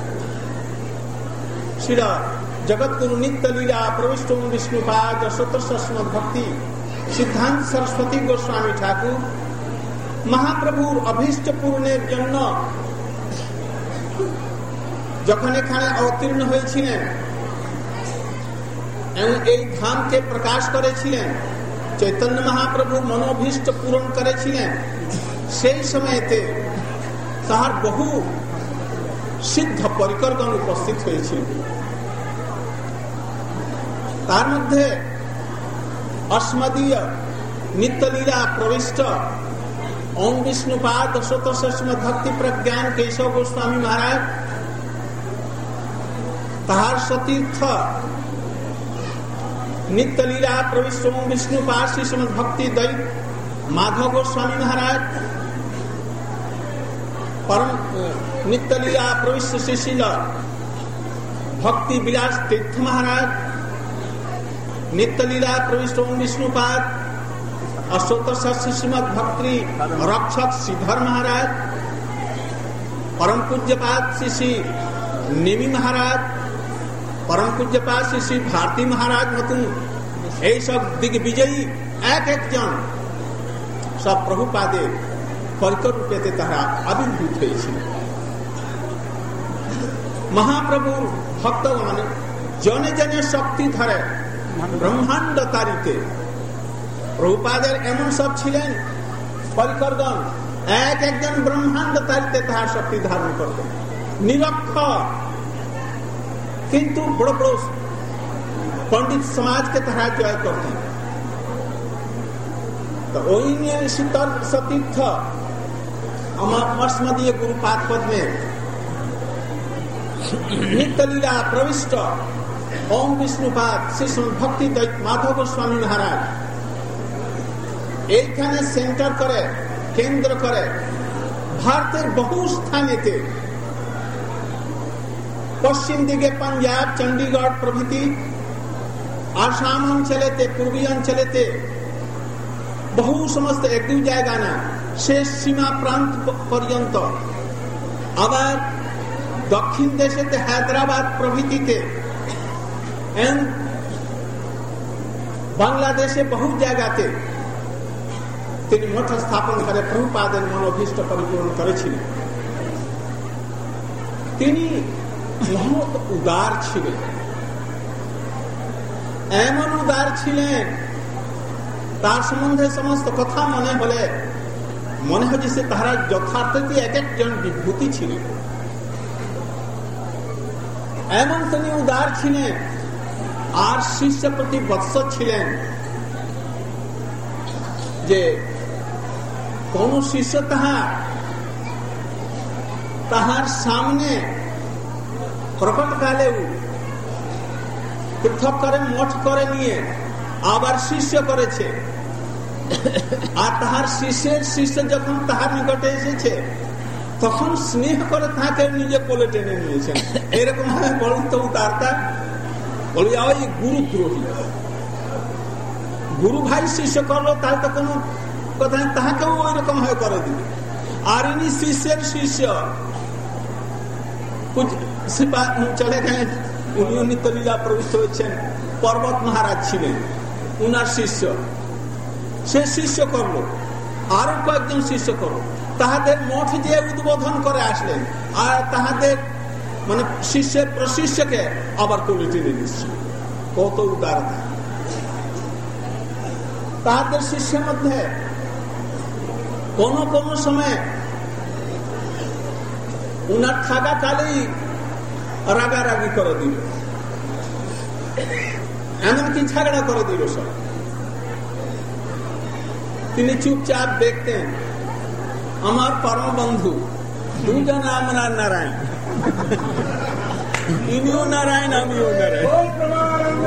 শ্রী জগৎগুরু নিত্য লীলা প্রবিষ্ট বিষ্ণুপাদ শতশ্রমদ ভক্তি সিদ্ধান্ত সরস্বতী গোস্বামী ঠাকুর মহাপ্রভুর অভীষ্ট পূরণের জন্য যখন এখানে অবতীর্ণ হয়েছিলেন এবং এই ধামকে প্রকাশ করেছিলেন, চৈতন্য মহাপ্রভু মনোভীষ্ট পূরণ করেছিলেন, সেই সময়তে তাহার বহু সিদ্ধ পরিকরগণ উপস্থিত হয়েছিল। তার মধ্যে अस्मदीय नित्यलीला प्रविष्ट ओम विष्णुपाद शतश्रम भक्ति प्रज्ञान केशव गोस्वामी महाराज, ताहार सतीर्थ नित्यलीला प्रविष्ट ओम विष्णुपाद श्री श्रीमद भक्ति दैत माधव गोस्वामी महाराज, परम नित्यलीला प्रविष्ट श्री श्री भक्ति विलास तीर्थ महाराज, नित्यलीला प्रविष्ट ओम विष्णुपाद अष्टोत्तर श्रीमद भक्ति रक्षक श्रीधर महाराज, परम पूज्यपाद श्री श्री निमि महाराज, परम पूज्यपाद श्री श्री भारती महाराज मतु এই সব দিগ্বিজয়ী এক একজন সব প্রভুপাদে পরিকর রূপেতে তারা আবির্ভূত হয়েছিল। মহাপ্রভু ভক্তগণ জনে জনে শক্তি ধরে ব্রহ্মাণ্ড তারিতে। প্রভুপাদের এমন সব ছিলেন পরিকরগণ, এক একজন ব্রহ্মাণ্ড তারিতে তাহার শক্তি ধারণ করতেন, নিরক্ষর, কিন্তু বড় বড় পণ্ডিত সমাজকে তারা জয় করতেন। তো ওই নিয়ে শীতল সতীর্থ আমার মসমদীয় গুরুপাদ পদ্মে নিত্যলীলা প্রবিষ্ট ওম বিষ্ণুপাদ শ্রী ভক্তি মাধব গোস্বামী মহারাজ এইখানে সেন্টার করে, কেন্দ্র করে ভারতের বহু স্থানেতে, পশ্চিম দিকে পাঞ্জাব, চণ্ডীগড় প্রভৃতি, আসাম অঞ্চলেতে, পূর্বী অঞ্চলেতে বহু সমস্ত এক দুই জায়গা না, শেষ সীমা প্রান্ত পর্যন্ত, আবার দক্ষিণ দেশেতে হায়দ্রাবাদ প্রভৃতিতে, বাংলাদেশে বহু জায়গাতে তিনি মঠ স্থাপন করে প্রভুপাদের মনোভীষ্ট পরিপূর্ণ করেছিলেন। তিনি মহৎ উদার ছিলেন, এমন উদার ছিলেন তার সম্বন্ধে সমস্ত কথা মনে হলে মনে হচ্ছে সে তাহারা যথার্থতে এক একজন বিভূতি ছিলেন। এমন তিনি উদার ছিলেন আর শিষ্য প্রতি বৎসর ছিলেন যে কোন শিষ্য তাহার তাহার সামনে প্রকটকালেও পৃথক করে মঠ করে নিয়ে আবার শিষ্য করেছে, আর তাহার শিষ্যের শিষ্য যখন তাহার নিকটে এসেছে তখন স্নেহ করে তাকে নিজে কোলে টেনে নিয়েছেন। এরকম ভাবে বলুন তো উদারতা, বলি ওই গুরুদ্রোহী। গুরু ভাই শিষ্য করলো তাহলে তো কোনো কথা, তাহাকেও ওই রকম ভাবে করে দিবে। আর ইনি শিষ্যের শিষ্য চলে গেলেন, উনিও নিত্যলীলা প্রবিষ্ট হয়েছেন। পর্বত মহারাজ ছিলেন উনার শিষ্য, সে শিষ্য করলো, আরো কয়েকজন শিষ্য করলো, তাহাদের মঠ যে উদ্বোধন করে আসলেন, আর তাহাদের মানে শিষ্যের প্রশিষ্যকে আবার তুলে টেনে দিচ্ছে। কত উদারতা! তাহাদের শিষ্যের মধ্যে কোন কোন সময় উনার থাকাকালেই রাগারাগি করে দিল, এমনকি ঝগড়া করে দিল সব। তিনি চুপচাপ দেখতেন। আমার পরম বন্ধু দুজন, আমরা নারায়ণ, ইনিও নারায়ণ, আমিও নারায়ণ।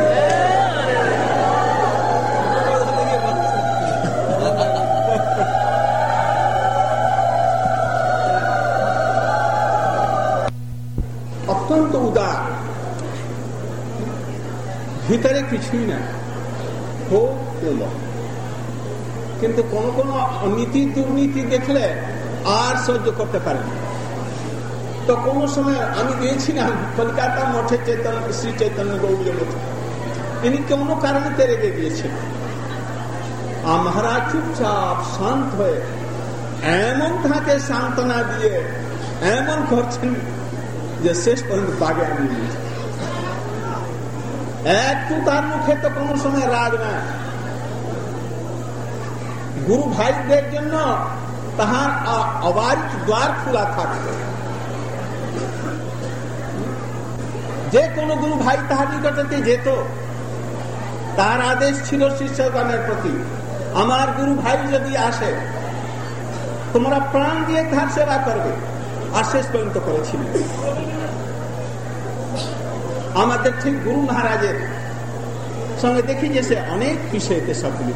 অত্যন্ত উদার, ভিতরে কিছুই না, হোক কিন্তু কোন কোন নীতি দুর্নীতি দেখলে আর সহ্য করতে পারে না। তো কোন সময় আমি গিয়েছিলাম কলকাতা মঠে, চৈতন্য শ্রী চৈতন্য গৌড়ীয় মঠে, তিনি কোন কারণে রেগে গিয়েছেন। আর মহারাজ চুপচাপ শান্ত হয়ে এমন তাকে সান্ত্বনা দিয়ে এমন করছেন যে শেষ পর্যন্ত বাগে আমি একটু তার মুখে তো কোন সময় রাগ না। গুরু ভাইদের জন্য তাহার অবারিত দ্বার খোলা থাকবে। যে কোন গুরু ভাই তাহার নিকটে যেত, তার আদেশ ছিল শিষ্যগণের প্রতি, আমার গুরু ভাই যদি আসে তোমরা প্রাণ দিয়ে তাহার সেবা করবে, আর শেষ পর্যন্ত করেছিল। আমাদের ঠিক গুরু মহারাজের সঙ্গে দেখি যে সে অনেক বিষয়তে সবগুলি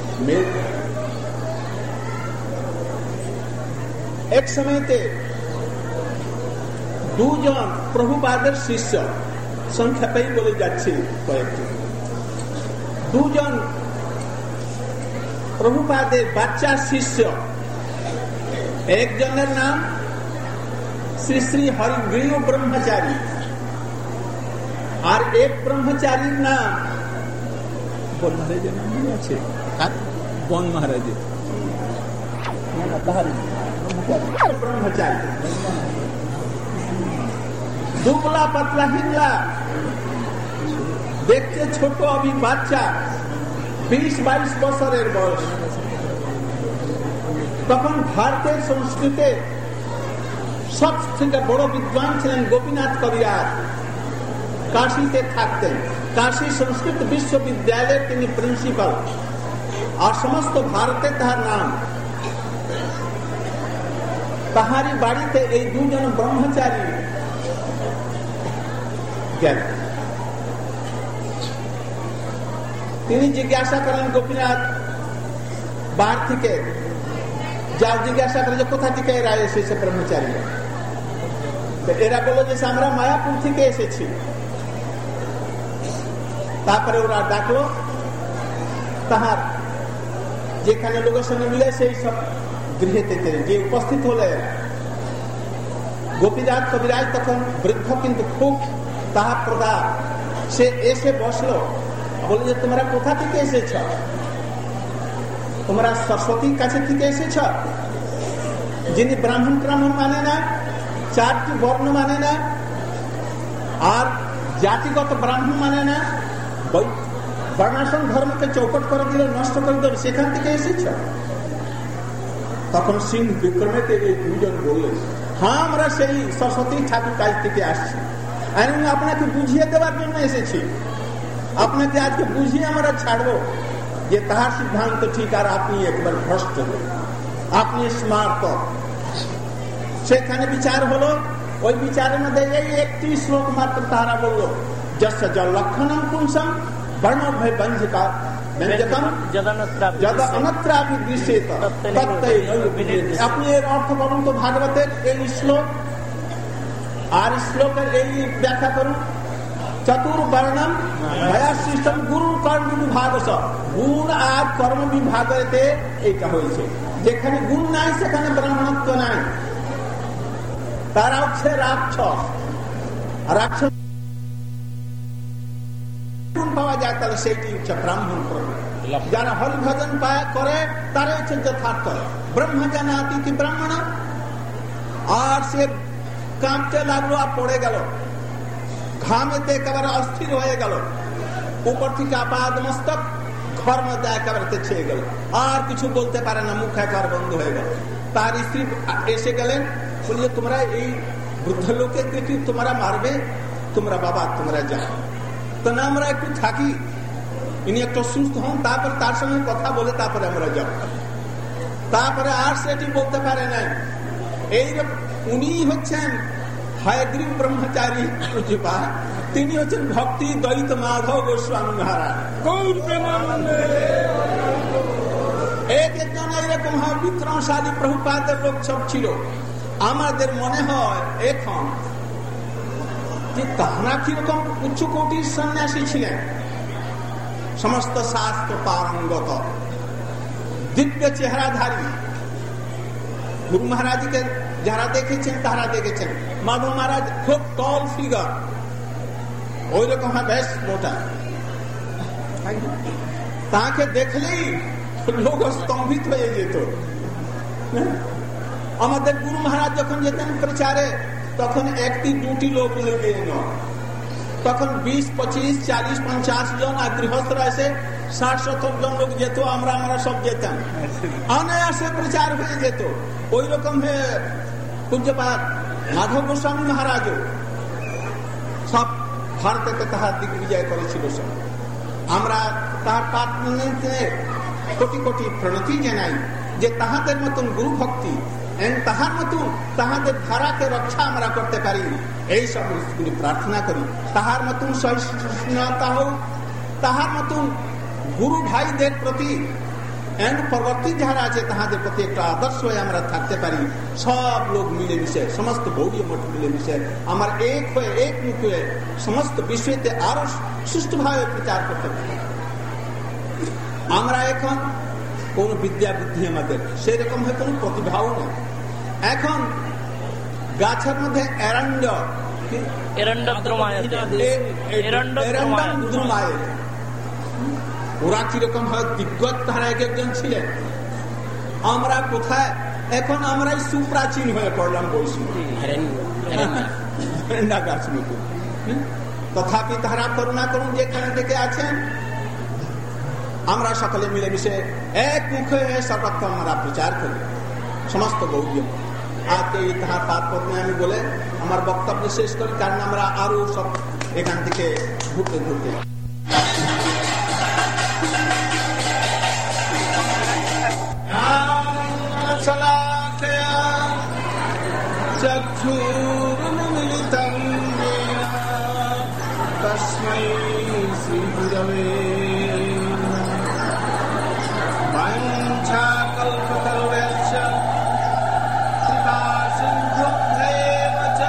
এক সময়তে দুজন প্রভুপাদের শিষ্য, সংক্ষেপেই বলে যাচ্ছি কয়েকটি, দুজন প্রভুপাদের বাচ্চা শিষ্য, একজনের নাম শ্রী শ্রী হরিগ্রীব ব্রহ্মচারী, আর এক ব্রহ্মচারীর নাম বন মহারাজের নাম আছে, বন মহারাজের ব্রহ্মচারী। দুবলা পাতলা হিংলা, দেখছে ছোট অভি বাচ্চা, বিশ বাইশ বছরের বয়স। তখন ভারতের সংস্কৃতে সব থেকে বড় বিদ্বান ছিলেন গোপীনাথ কবিরাজ, কাশীতে থাকতেন। কাশী সংস্কৃত বিশ্ববিদ্যালয়ের তিনি প্রিন্সিপাল, আর সমস্ত ভারতে তাহার নাম। তাহারি বাড়িতে এই দুজন ব্রহ্মচারী গেলেন। তিনি জিজ্ঞাসা করেন গোপীনাথ বাড়ি থেকে, যা জিজ্ঞাসা করে যে কোথা থেকে এরা এসেছে ব্রহ্মচারী। এরা বলল যে আমরা মায়াপুর থেকে এসেছি। তারপরে ওরা ডাকলো, তাহার যেখানে লোকের সঙ্গে মিলে সেই সব গৃহেতে যে উপস্থিত হলে গোপীনাথ কবিরাজ তখন বৃদ্ধ কিন্তু খুব তাহার প্রদান, সে এসে বসলো, বলে যে তোমরা কোথা থেকে এসেছ? তোমরা সরস্বতীর কাছে থেকে এসেছ, যিনি ব্রাহ্মণ ব্রাহ্মণ মানে না, চারটি বর্ণ মানে না, আর জাতিগত ব্রাহ্মণ মানে না, বর্ণাশ্রম ধর্মকে চৌপট করে দিল, নষ্ট করে দিল, সেখান থেকে এসেছ। তখন সিং বিক্রমে দুজন বললেন, হ্যাঁ আমরা সেই সরস্বতী ঠাকুর কাছ থেকে আসছি, আমি আপনাকে বুঝিয়ে দেওয়ার জন্য এসেছি। আপনাকে আজকে বুঝিয়ে আমরা ছাড়বো যে তাহার সিদ্ধান্ত ঠিক, আর আপনি একবার ভ্রষ্ট, আপনি স্মার্ত। সেখানে বিচার হলো, ওই বিচারের মধ্যে এই একটি শ্লোক মাত্র তারা বললো, যশ জল লক্ষণম পুংসম বর্ণভয় বঞ্জিকা আপনি এর অর্থ বলুন তো ভাগবতের এই শ্লোক, আর শ্লোকের এই ব্যাখ্যা করুন। চতুর্বর্ণম ভয়াসৃষ্টম গুরু কর্ম বিভাগ, গুণ আর কর্ম বিভাগেতে এইটা হয়েছে। যেখানে গুণ নাই সেখানে ব্রাহ্মণত্ব নাই। তারা হচ্ছে রাক্ষস, রাক্ষস পাওয়া যায়, তাহলে সেইটি হচ্ছে ব্রাহ্মণ। যারা হরিভজন করে তারা হচ্ছে যথার্থ ব্রহ্ম জানাতি ব্রাহ্মণ। আর সে কাঁপতে লাগলো আর পড়ে গেল, ঘামেতে একেবারে অস্থির হয়ে গেল, উপর থেকে আপাদ মস্তক ঘর মধ্যে একেবারে ছেয়ে গেল, আর কিছু বলতে পারে না, মুখ একার বন্ধ হয়ে গেল। তার স্ত্রী এসে গেলেন, বলছে তোমরা এই বৃদ্ধ লোকের দেখি তোমরা মারবে, তোমরা বাবা তোমরা যাও, তো না আমরা একটু থাকি, ইনি একটু সুস্থ হন, তারপর তার সঙ্গে কথা বলে তারপরে আমরা যাব। তারপরে আর সেটি বলতে পারে না। এই উনি হচ্ছেন হয়গ্রীব ব্রহ্মচারী প্রতিপা, তিনি হচ্ছেন ভক্তি দ্বৈত মাধব গোস্বামী মহারাজ। একের জন্য এরকম হয় বিক্রমশালী প্রভুপাদের লোক সব ছিল। আমাদের মনে হয় এখন যে তারা কিরকম উচ্চ কোটির সন্ন্যাসী ছিলেন, সমস্ত শাস্ত্র পারঙ্গত, দিব্য চেহারাধারী। গুরু মহারাজকে যারা দেখেছেন তারা দেখেছেন, মাধব মহারাজ খুব টল ফিগার, ওই রকম বেশ মোটা, তাকে দেখলেই লোক স্তম্ভিত হয়ে যেত। আমাদের গুরু মহারাজ যখন যেতেন প্রচারে, তখন একটি দুটি লোক লেগে নয়, তখন বিশ পঁচিশ চালিশ পঞ্চাশ জন, আর গৃহস্থরা এসে ষাট সত্তর জন লোক যেত, আমরা আমরা সব যেতাম, অনায়াসে প্রচার হয়ে যেত। ওই রকম পূজ্যপাত মাধব গোস্বামী মহারাজ সব ভারতেতে তাহার দিগ্বিজয় করেছিল। সব আমরা তাহার পাঠ কোটি কোটি প্রণতি জানাই যে তাহাদের মতন গুরু ভক্তি, তাহার মতন তাহাদের ধারাকে রক্ষা আমরা করতে পারি, এই সব প্রার্থনা করি। তাহার মতন সহিষ্ণুতা হোক, তাহার মতন গুরু ভাইদের প্রতি পরবর্তী যারা আছে তাহাদের প্রতি একটা আদর্শ হয়ে আমরা থাকতে পারি। সব লোক মিলেমিশে, সমস্ত গৌরী মঠ মিলেমিশে আমার এক হয়ে এক মুখ হয়ে সমস্ত বিষয়তে আরো সুষ্ঠুভাবে প্রচার করতে পারি। আমরা এখন কোন বিদ্যা বুদ্ধি আমাদের সেরকম হয় কোন প্রতিভাও নেই। এখন গাছের মধ্যে এরান্ড ওরা কিরকম হয় দিগ্গজ তারা এক একজন ছিলেন, আমরা কোথায় এখন আমরাই সুপ্রাচীন হয়ে পড়লাম বৈষ্ণব। প্রেন্ডাগার শুরু করুন। তথাপি তাহারা করুণা করুন যেখানে থেকে আছেন, আমরা সকলে মিলেমিশে এক মুখে সর্বত্র আমরা প্রচার করি সমস্ত গৌরী। আজকে এই তাহার পাঠ পর্বে আমি বলে আমার বক্তব্য শেষ করি, কারণ আমরা আরো সব এখান থেকে ঘুরতে ঘুরতে চক্ষুর্মিলিতং येन তস্मै শ্রী গুরবে বাঞ্ছাকল্পতরুশ্চ কৃপা সিন্ধুভ্যেব চ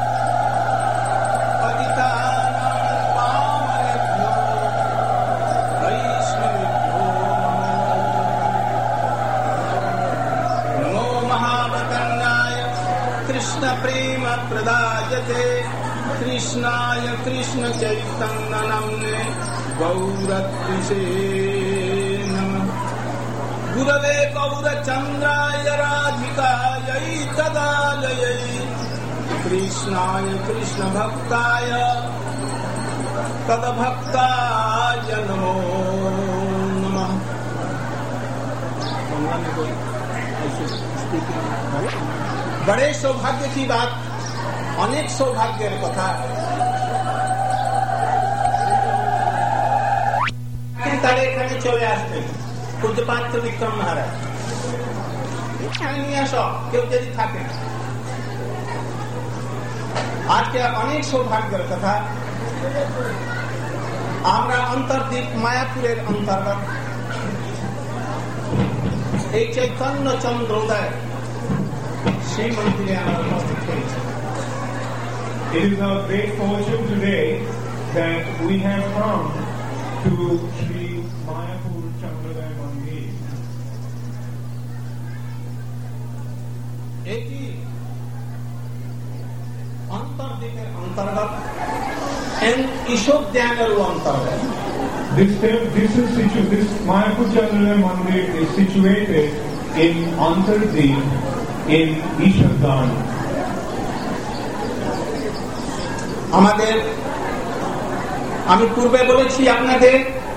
পতিতানাং পাবনেভ্যো বৈষ্ণবেভ্যো নমো মহাবতান্নায় কৃষ্ণ প্রেম প্রদায়তে কৃষ্ণায় কৃষ্ণ চৈতন্য নাম্নে গৌরদ্বিষে নমঃ। গুরবে গৌরচন্দ্রায় রাধিকাयै তদালयै কৃষ্ণায় কৃষ্ণ ভক্তায় তদ্ভক্তায় নমো নমঃ। बड़े सौभाग्य की बात, अनेक सौभाग्य कथा তারা এখানে চলে আসবেন। পূজ্যপাত্র বিক্রম মহারাজ নিয়ে আসো, কেউ যদি থাকে। আজকে অনেক সৌভাগ্যের কথা। আমরা অন্তর্দ্বীপ মায়াপুরের অন্তর্গত এই চৈতন্য চন্দ্রোদয় সেই মন্দিরে আমরা উপস্থিত হয়েছি। It is a great fortune today that we have come to Sri Mayapur Chandrodaya Mandir. এটি অন্তর্দ্বীপের অন্তর্গত ঈশোদ্যানের অন্তর্গত। This this is situ, this Mayapur Chandrodaya Mandir is situated in Antardweep in Ishodyan. আমাদের আমি পূর্বে বলেছি আপনাদের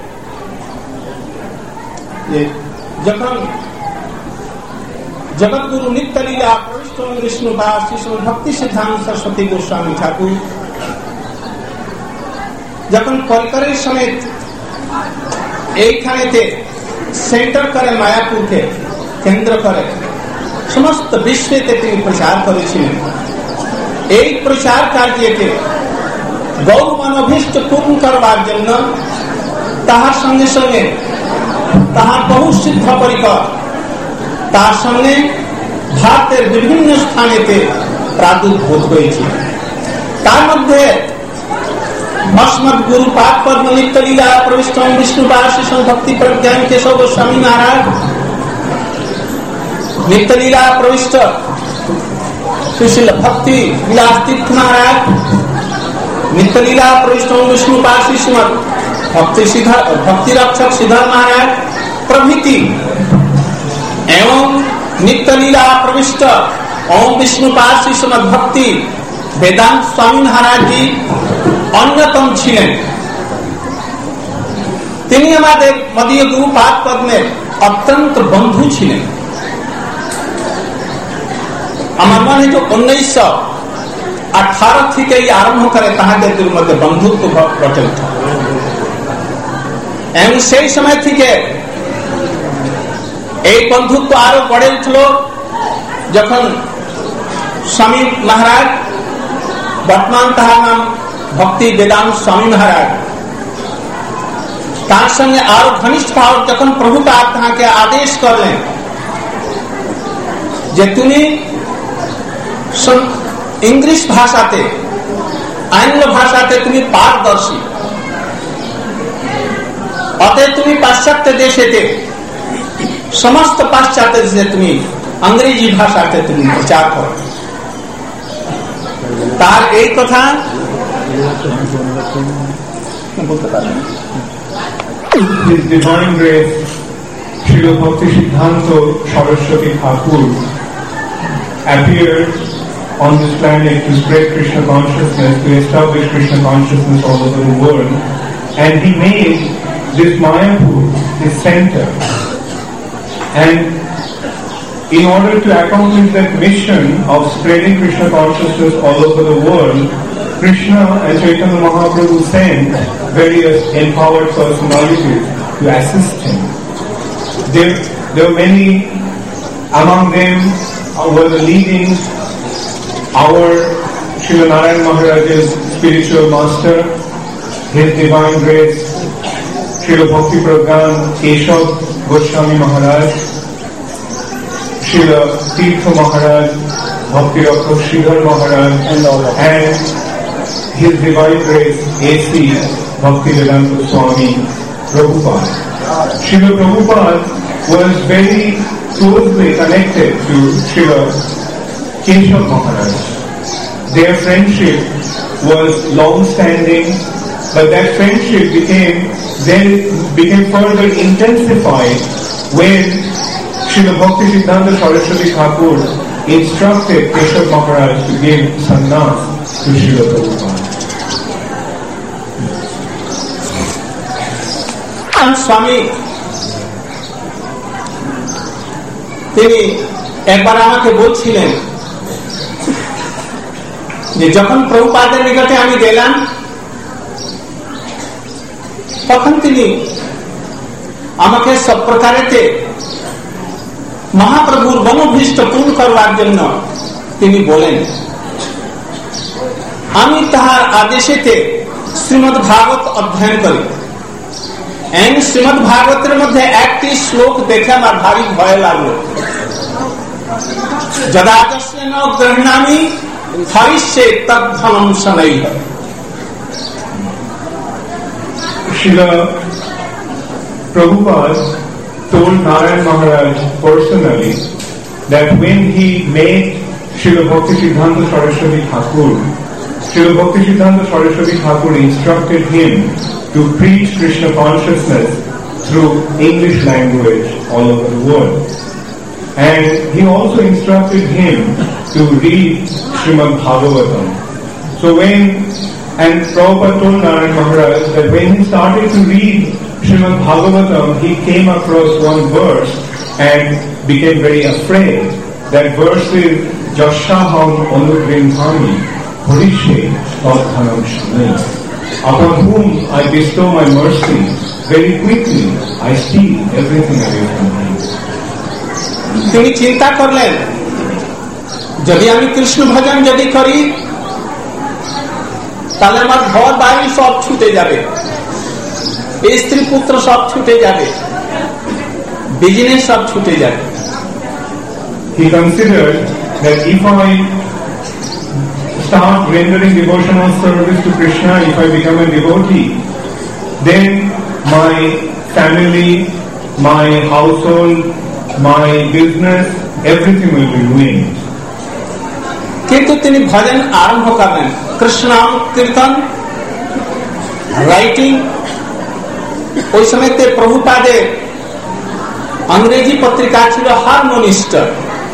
যে যখন জগৎগুরু নিত্যলীলা প্রবিষ্ট বিষ্ণু বা শিশু ভক্তি সিদ্ধান্ত সরস্বতী গোস্বামী ঠাকুর যখন কলকাতার সমেত এইখানেতে সেন্টার করে মায়াপুরকে কেন্দ্র করে সমস্ত বিশ্বেতে তিনি প্রচার করেছিলেন। এই প্রচার কার্যকে গৌর মানভীষ্ট পূর্ণ করবার জন্য তাহার সঙ্গে সঙ্গে তাহার বহু সিদ্ধ পরিকর তার সঙ্গে ভারতের বিভিন্ন স্থানেতে প্রাদুর্ভূত হয়েছে। তার মধ্যে ভস্মদ গুরু পাক পদ্ম নিত্যলীলা প্রবিষ্ট বিষ্ণু বা শিশু ভক্তি প্রজ্ঞান কেশব গোস্বামী মহারাজ, নিত্যলীলা প্রবিষ্ট সুশীল ভক্তি বিলাস তীর্থ মহারাজ, নিত্যলীলা প্রবিষ্ট বিষ্ণু বা শিশু ভক্তি ভক্তি রক্ষক শ্রীধর মহারাজ প্রভৃতি এবং নিত্যলীলা প্রবিষ্ট ওম বিষ্ণু পাদ শ্রীমদ ভক্তি বেদান্ত স্বামী মহারাজজি অন্যতম ছিলেন। তিনি আমাদের মদীয় গুরু পাদ পদ্মের অত্যন্ত বন্ধু ছিলেন। আমার মনে হয় উনিশশো আঠারো থেকে আরম্ভ করে তাহাদের মধ্যে বন্ধুত্ব প্রচলিত এবং সেই সময় থেকে এই বন্ধুত্ব আরো গড়ে উঠল যখন স্বামী মহারাজ, বর্তমান তাহার নাম ভক্তি বেদান্ত স্বামী মহারাজ, তার সঙ্গে আরো ঘনিষ্ঠ ভাব যখন প্রভুপাদ তাহাকে আদেশ করলেন যে তুমি ইংলিশ ভাষাতে আঙ্গল ভাষাতে তুমি পারদর্শী, অতএব তুমি পাশ্চাত্য দেশেতে সমস্ত পাশ্চাত্য দেশে তুমি ইংরেজি ভাষাতে তুমি প্রচার করো। তার এই কথা বলতে পারেন। His Divine Grace Srila Bhakti Siddhanta Saraswati Thakur appeared on this planet to spread Krishna consciousness, to establish Krishna consciousness all over the world. And he made this Mayapur his center. And in order to accomplish that mission of spreading Krishna consciousness all over the world, Krishna and Chaitanya Mahaprabhu sent various empowered personalities to assist him. There, there were many, among them were the leading, our Srila Narayan Maharaj's spiritual master, His Divine Grace, Srila Bhakti Pragyan Keshav Goswami Maharaj, Srila Tirtha Maharaj, Bhakti Rakha Sridhar Maharaj, and His Divine Grace A C Bhaktivedanta Swami Prabhupada. Srila Prabhupada was very closely connected to Srila Keshav Maharaj. Their friendship was long-standing, but that friendship became then became further intensified when Srila Bhaktisiddhanta Saraswati Thakur instructed Keshav Maharaj to give sannyas to Srila Prabhupada. স্বামী তিনি একবার আমাকে বলছিলেন যে যখন প্রভুপাদের নিকটে আমি গেলাম তখন তিনি আমাকে সব প্রকারেতে মহাপ্রভুর মনোভীষ্ট পূর্ণ করবার জন্য তিনি বলেন। আমি তাহার আদেশেতে শ্রীমদ্ ভাগবত অধ্যয়ন করি। শ্রীমদ্ ভাগবতের মধ্যে একটি শ্লোক দেখে আমার ভারী ভয় লাগলো। যদা দর্শন গ্রহণামি হরিষ্যে তদ্ধনম শনৈঃ। Srila Prabhupada told Narayan Maharaj personally that when he met Srila Bhaktisiddhanta Saraswati Thakur, Srila Bhaktisiddhanta Saraswati Thakur instructed him to preach Krishna consciousness through English language all over the world. And he also instructed him to read Srimad Bhagavatam. So when, and Prabhupada told Narayan Maharaj that when he started to read Srimad Bhagavatam, he came across one verse and became very afraid. That verse is Jashaham Anugrinhami Horishe Tadhanam Shanai. Upon whom I bestow my mercy, very quickly I steal everything away from him. তিনি চিন্তা করলেন যদি আমি কৃষ্ণ ভজন যদি করি তাহলে আমার ঘর বাড়ি সব ছুটে যাবে, স্ত্রী পুত্র সব ছুটে যাবে, বিজনেস সব ছুটে যাবে। He considered that if I start rendering devotional service to Krishna, if I become a devotee, then my family, my household, my business, everything will be ruined. কিন্তু তিনি ভজন আরম্ভ করলেন, কৃষ্ণ কীর্তন, রাইটিং। ওই সময়তে প্রভুপাদের अंग्रेजी पत्रिका ছিল হারমোনিস্টার,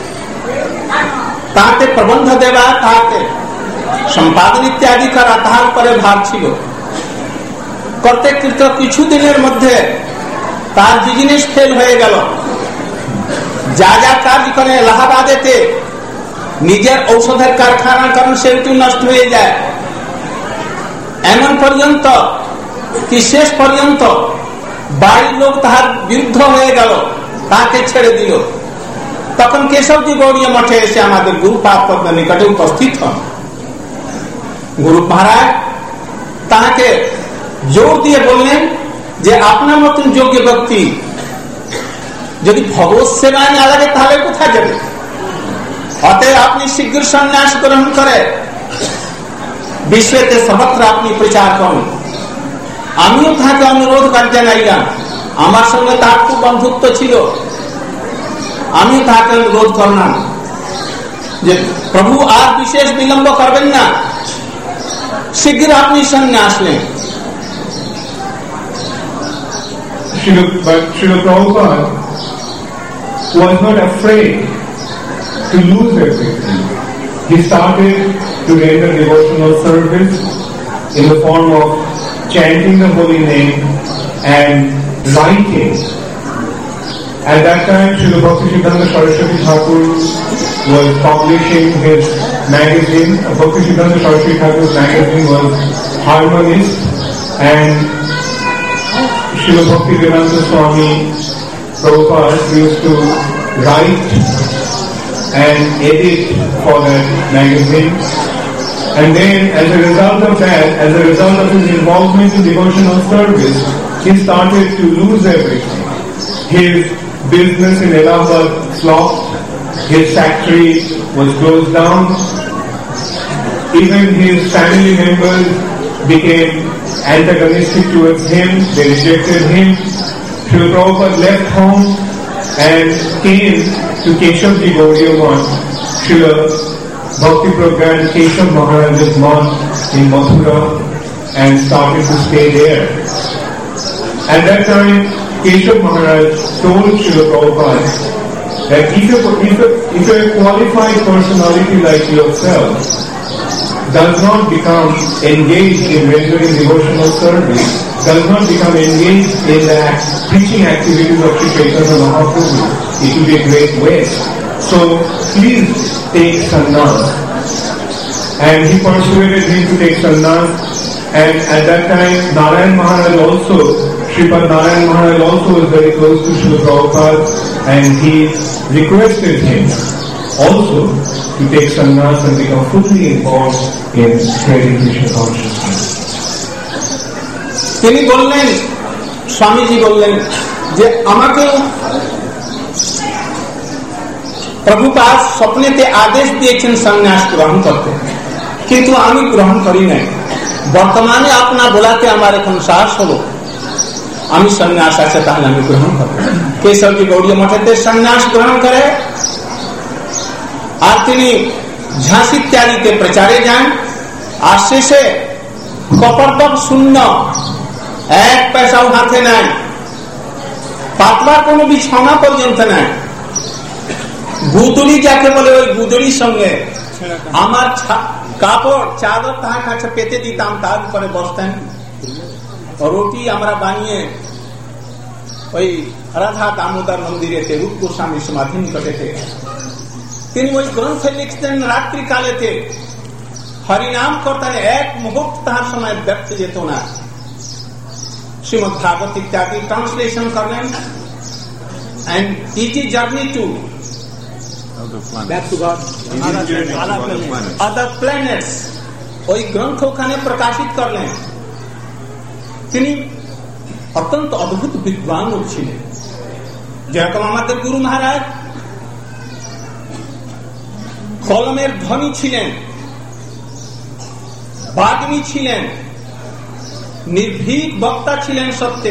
তাতে প্রবন্ধ দেওয়া, তাতে সম্পাদন ইত্যাদি করা তাহার পরে ভার ছিল। করতে কৃত কিছুদিনের মধ্যে তার বিজনেস ফেল হয়ে গেল। যা যা কাজ করে এলাহাবাদেতে নিজের ঔষধের কারখানার কারণ সেটি নষ্ট হয়ে যায়। এমন পর্যন্ত কি শেষ পর্যন্ত বাড়ির লোক তাহার বিরুদ্ধ হয়ে গেল, তাকে ছেড়ে দিল। তখন কেশবজি গৌড়ীয় মঠে এসে আমাদের গুরুপাদ পদ্মের নিকটে উপস্থিত হন। গুরু মহারাজ তাহাকে জোর দিয়ে বললেন যে আপনার মতন যোগ্য ব্যক্তি যদি ভগবত সেবায় না লাগে তাহলে কোথায় যাবে? অতএব আপনি শীঘ্র সন্ন্যাস গ্রহণ করে বিশ্বেতে সর্বত্র আপনি প্রচার করুন। আমিও তাকে অনুরোধ করে জানাইলাম, আমার সঙ্গে তার খুব বন্ধুত্ব ছিল। আমি তাকে অনুরোধ করলাম যে প্রভু আর বিশেষ বিলম্ব করবেন না, শীঘ্র আপনি সন্ন্যাস নেন। But Srila Prabhupada was not afraid to lose everything. he started to render devotional service in the form of chanting the holy name and writing. At that time, Srila Bhaktisiddhanta Saraswati Thakur was publishing his magazine. Bhaktisiddhanta Saraswati Thakur's magazine was Harmonist, and Srila Bhaktivedanta Swami Prabhupada used to write and edit for that magazine. And then, as a result of that, as a result of his involvement in devotional service, he started to lose everything. His business in Allahabad flopped. His factory was closed down. Even his family members became antagonistic towards him. They rejected him. Srila Prabhupada left home and came to Keshavji Gaudiya Math, Srila Bhakti Pragyan Keshav Maharaj's Math in Mathura, and started to stay there. At that time, Keshav Maharaj told Srila Prabhupada that if a, if, a, if a qualified personality like yourself does not become engaged in rendering devotional service, does not become engaged in the preaching activities of Sri Chaitanya Mahaprabhu, it will be a great waste. So please take sannyas. And he persuaded him to take sannyas. And at that time, Narayan Maharaj also, Sripad Narayan Maharaj also was very close to Srila Prabhupada, and he requested him also to take sannyas and become fully involved in spreading Krishna consciousness. তিনি বললেন, স্বামীজি বললেন যে আমাকে প্রভুপাদ স্বপ্নেতে আদেশ দিয়েছেন সন্ন্যাস গ্রহণ করতে, কিন্তু আমি গ্রহণ করি নাই। বর্তমানে আপনা বলাতে আমার এখন সাহস হলো, আমি সন্ন্যাস আছে তাহলে আমি গ্রহণ করব। কেশবজি গৌড়ীয় মঠেতে সন্ন্যাস গ্রহণ করে, আর তিনি ঝাঁসি ইত্যাদিতে প্রচারে যান। আর শেষে কপর্দক শূন্য, এক পয়সাও হাতে নাই, পাতলা কোনো বিছানা পর্যন্ত নাই। গুদুলি যাকে বলে, ওই গুদুলির সঙ্গে আমার কাপড় চাদর তাহার কাছে পেতে দিতাম, তার উপরে বসতেন। রুটি আমরা বানিয়ে ওই রাধা দামোদর মন্দিরেতে রূপ গোস্বামী সমাধি নিকটেতে তিনি ওই গ্রন্থ লিখতেন। রাত্রিকালেতে হরিনাম করতেন, এক মুহূর্ত তাহার সময় ব্যর্থ যেত না। শ্রীমদ ভাগবত ইত্যাদি ট্রান্সলেশন করলেন। and easy journey to back to God, other planets, ওই গ্রন্থ ওখানে প্রকাশিত করলেন। তিনি অত্যন্ত অদ্ভুত বিদ্বান ছিলেন, যেরকম আমাদের গুরু মহারাজ কলমের ধনী ছিলেন, বাগ্মী ছিলেন, নির্ভীক বক্তা ছিলেন সত্যে,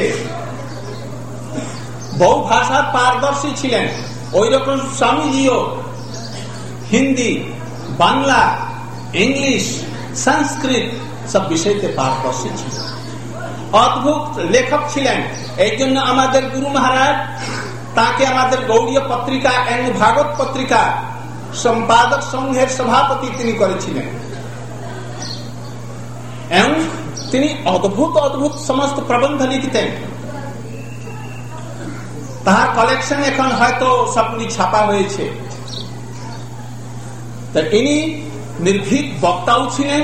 বহু ভাষার পারদর্শী ছিলেন। ওই রকম স্বামীজিও হিন্দি, বাংলা, ইংলিশ, সংস্কৃত সব বিষয়তে পারদর্শী ছিলেন, অদ্ভুত লেখক ছিলেন। এই জন্য আমাদের গুরু মহারাজ তাকে আমাদের গৌড়ীয় পত্রিকা এবং ভাগবত পত্রিকা সম্পাদক সংঘের সভাপতি তিনি করেছিলেন। এবং তিনি অদ্ভুত অদ্ভুত সমস্ত প্রবন্ধ লিখতেন। তাহার কালেকশন এখন হয়তো সবগুলি ছাপা হয়েছে। ইনি নির্ভীক বক্তাও ছিলেন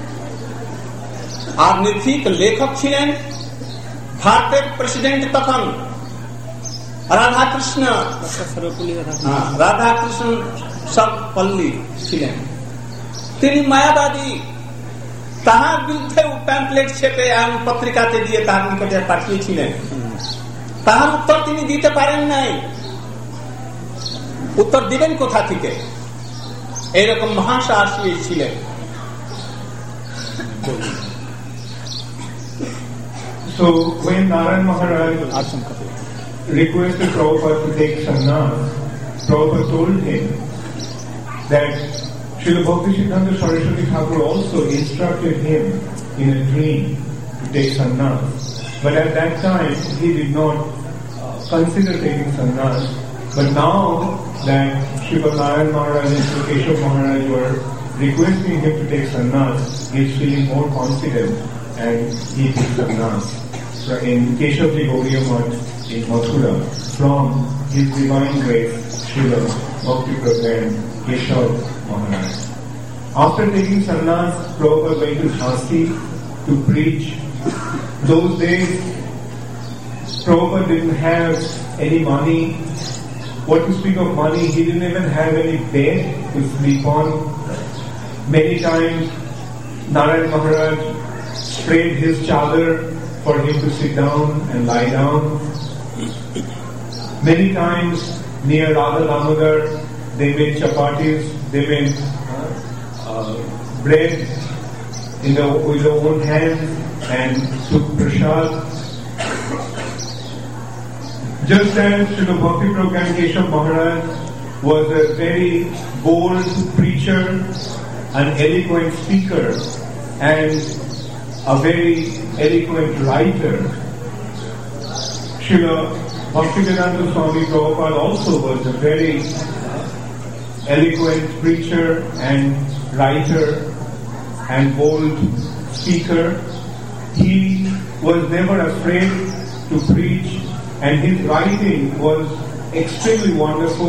আর নির্ভীক লেখক ছিলেন। ভারতের প্রেসিডেন্ট তখন রাধাকৃষ্ণ রাধাকৃষ্ণ সরপল্লী ছিলেন। তিনি মায়াবাদী, তাহার বিরুদ্ধে প্যাম্পলেট ছেপে এবং পত্রিকাতে দিয়ে তার নিকটে পাঠিয়েছিলেন। তাহার উত্তর তিনি দিতে পারেন নাই। উত্তর দিবেন কোথা থেকে? এইরকম মহাসাহসী ছিলেন। So when Narayan Maharaj requested Prabhupada to take sannyas, Prabhupada told him that Srila Bhaktisiddhanta Saraswati Thakur also instructed him in a dream to take sannyas. But at that time, he did not uh, consider taking sannyas. But now that Srila Narayan Maharaj and Srila Keshav Maharaj were requesting him to take sannyas, he is feeling more confident and he takes sannyas. So in Keshavji Gauriya Math in Mathura, from His Divine Grace, Srila Bhakti Pradhan Keshav Maharaj. After taking sannyas, Prabhupada went to Jhansi to preach. Those days, Prabhupada didn't have any money. What to speak of money, he didn't even have any bed to sleep on. Many times, Narayan Maharaj spread his chadar for him to sit down and lie down. Many times, near Radha Damodar, they made chapatis, they made uh, uh, bread in the, with their own hands and took prasad. Just as Srila Bhakti Pradhan Keshav Maharaj was a very bold preacher, an eloquent speaker, and a very eloquent writer, Srila Bhaktivedanta Swami Prabhupada also was a very eloquent preacher and writer and bold speaker. He was never afraid to preach, and his writing was extremely wonderful.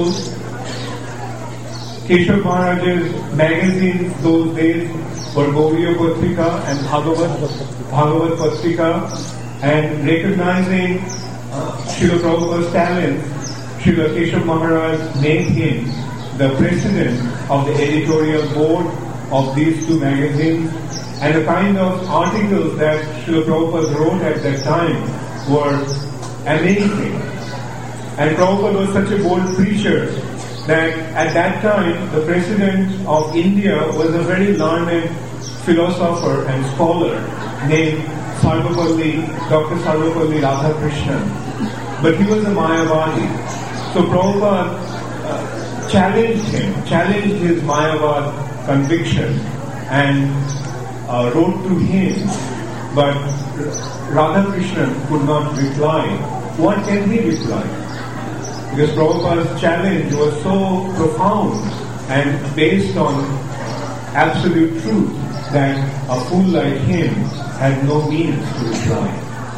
Keshav Maharaj's magazines those days were Gauriya Patrika and Bhagavat, Bhagavat Patrika, and recognizing uh, Srila Prabhupada's talent, Srila Keshav Maharaj made him the president of the editorial board of these two magazines, and the kind of articles that Srila Prabhupada wrote at that time were amazing. And Prabhupada was such a bold preacher that at that time the president of India was a very learned philosopher and scholar named Sarvapalli, Doctor Sarvapalli Radhakrishnan. But he was a Mayavadi. So Prabhupada uh, challenged him, challenged his Mayavad conviction and uh, wrote to him, but Radhakrishnan could not reply. What can he reply? Because Prabhupada's challenge was so profound and based on absolute truth that a fool like him had no means to reply.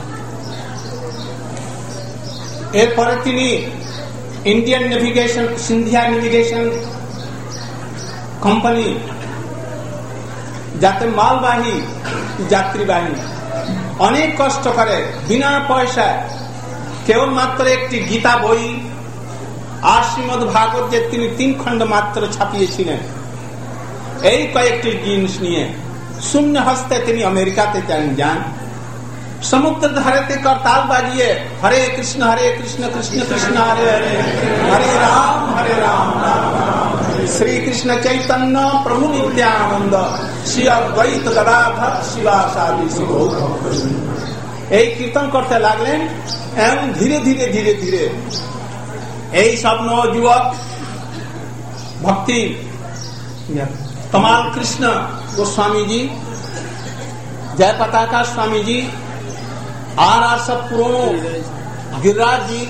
এরপরে তিনি Indian navigation, Scindia navigation company, যাতে মালবাহী যাত্রীবাহী অনেক কষ্ট করে বিনা পয়সায় কেবলমাত্র একটি গীতা বই আর শ্রীমদ ভাগবত যে তিনি তিন খণ্ড মাত্র ছাপিয়েছিলেন, এই কয়েকটি জিনিস নিয়ে শূন্য হস্তে তিনি আমেরিকাতে যান। সমুদ্র ধারেতে করতাল বাজিয়ে হরে কৃষ্ণ হরে কৃষ্ণ কৃষ্ণ কৃষ্ণ হরে হরে হরে রাম হরে রাম শ্রীকৃষ্ণ চৈতন্য প্রভু নিত্যানন্দ শ্রী অদ্বৈত গদাধর শিবাসাদি শিবৌধ এই কীর্তন করতে লাগলেন। এবং ধীরে ধীরে ধীরে ধীরে এই সব নবযুবক ভক্তি कमाल कृष्ण गोस्वामी जी, जय पताका स्वामी जी, आर आर सब पुरानो गिरिराज जी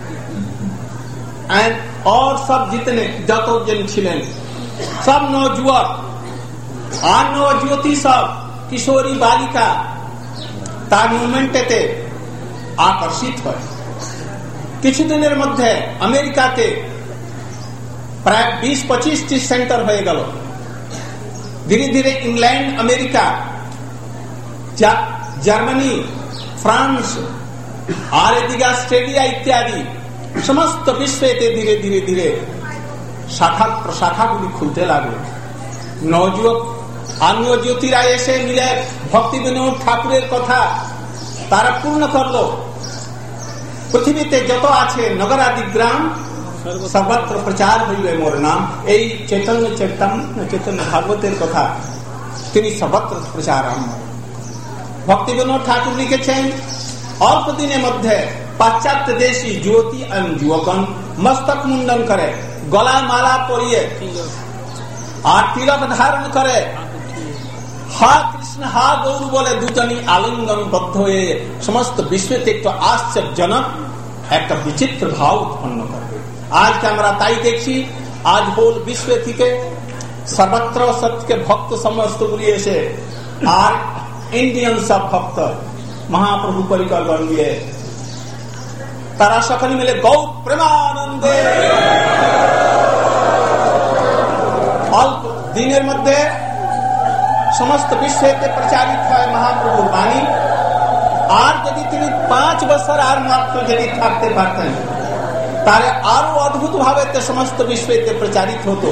एंड और सब जितने जत जन छिलेन सब नवजुवक আর নবযুবতী সব কিশোরী বালিকা তার মুভমেন্টেতে আকর্ষিত হয়। কিছুদিনের মধ্যে আমেরিকাতে প্রায় বিশ পঁচিশটি সেন্টার হয়ে গেল। ধীরে ধীরে ইংল্যান্ড, আমেরিকা, জার্মানি, ফ্রান্স আর এদিকে অস্ট্রেলিয়া ইত্যাদি সমস্ত বিশ্বেতে ধীরে ধীরে ধীরে শাখা প্রশাখাগুলি খুলতে লাগলো। নবযুবক আর নবজ্যোতিরা এসে মিলে ভক্তি বিনোদ ঠাকুরের কথা তারা পূর্ণ করলো। পৃথিবীতে যত আছে নগরাদি গ্রাম সর্বত্র প্রচার হইবে মোর নাম। এই চৈতন্য চৈতন্য চৈতন্য ভাগবতের কথা তিনি সর্বত্র প্রচার আরম্ভ। ভক্তি বিনোদ ঠাকুর লিখেছেন, অল্প দিনের মধ্যে পাশ্চাত্য দেশী যুবতী এবং যুবকগণ মস্তক মুন্ডন করে, গলায় মালা পরিয়ে আর তিলক ধারণ করে হা কৃষ্ণ হা গৌর বলে দুজনই আলিঙ্গনবদ্ধ হয়ে সমস্ত বিশ্বেতে একটু আশ্চর্যজনক একটা বিচিত্র ভাব উৎপন্ন করবে। আজকে আমরা তাই দেখছি। আজ হোল বিশ্ব থেকে সর্বত্র সত্যকে ভক্ত সমস্তগুলি এসে আর ইন্ডিয়ান সব ভক্ত মহাপ্রভু পরিকল্পনা নিয়ে তারা সকলে মিলে গৌর প্রেমানন্দে অল্প দিনের মধ্যে সমস্ত বিশ্বেতে প্রচারিত হয় মহাপ্রভুর বাণী। আর যদি তিনি পাঁচ বছর আর মাত্র যদি থাকতে পারতেন তাহলে আরো অদ্ভুত ভাবে সমস্ত বিশ্বেতে প্রচারিত হতো।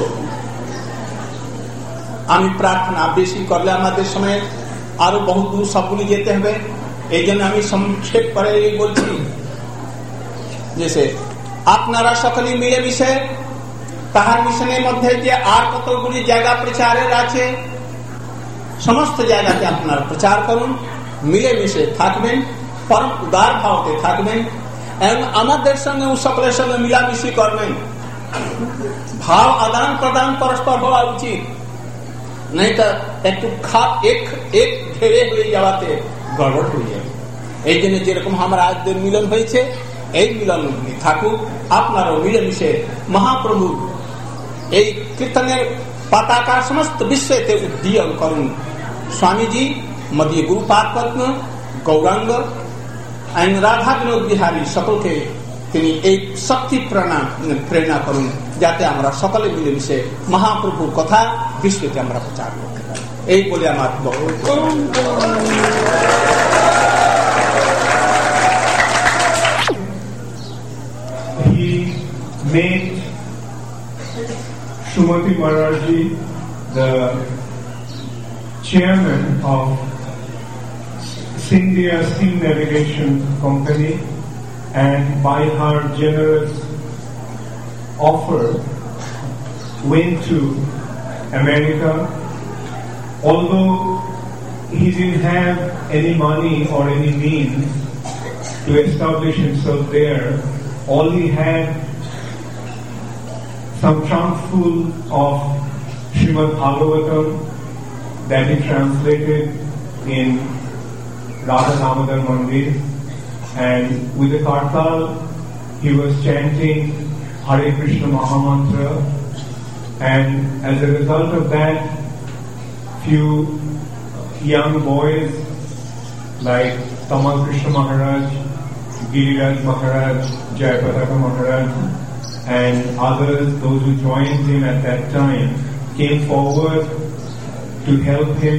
আমি প্রার্থনা বেশি করলে আমাদের সময় আরো বহু দূর সবগুলি যেতে হবে, এই জন্য আমি সংক্ষেপ করে বলছি যে আপনারা সকলে মিলেমিশে তাহার মিশনের মধ্যে যে আর কতগুলি জায়গা প্রচারের আছে সমস্ত জায়গাতে আপনারা প্রচার করুন, মিলেমিশে থাকবেন, পরম উদার ভাবতে থাকবেন এবং আমাদের সঙ্গে সকলের সঙ্গে মিলামিশি করবেন। ভাব আদান প্রদান পরস্পর হওয়া উচিত, नहीं तो एक एक एक घेरे হয়ে যাওয়াতে গড়বড় হয়ে যাবে। এই জন্য যেরকম আমরা আজ মিলন হয়েছে এই মিলন থাকুক, আপনারাও মিলেমিশে মহাপ্রভু এই কীর্তনের পতাকা সমস্ত বিশ্বেতে উদ্দীয়ন করুন। স্বামীজি মদীয় গুরুপাদ পদ্ম গৌরাঙ্গ আইন রাধা বিনোদ বিহারী সকলকে তিনি এই শক্তি প্রেরণা প্রেরণা করুন যাতে আমরা সকলে মিলেমিশে মহাপ্রভুর কথা বিশ্বকে আমরা প্রচার করতে পারি। এই বলে আমার He made Srimati Maharaj-ji the chairman of Scindia Steam Navigation Company, and by her generous offer went to America. Although he didn't have any money or any means to establish himself there, all he had some trunkful of Srimad Bhagavatam that he translated in Radha Damodar Mandir, and with the kartal he was chanting Hare Krishna Mahamantra, and as a result of that, few young boys like Tamal Krishna Maharaj, Giriraj Maharaj, Jayapataka Maharaj, and others, those who joined him at that time, came forward to help him.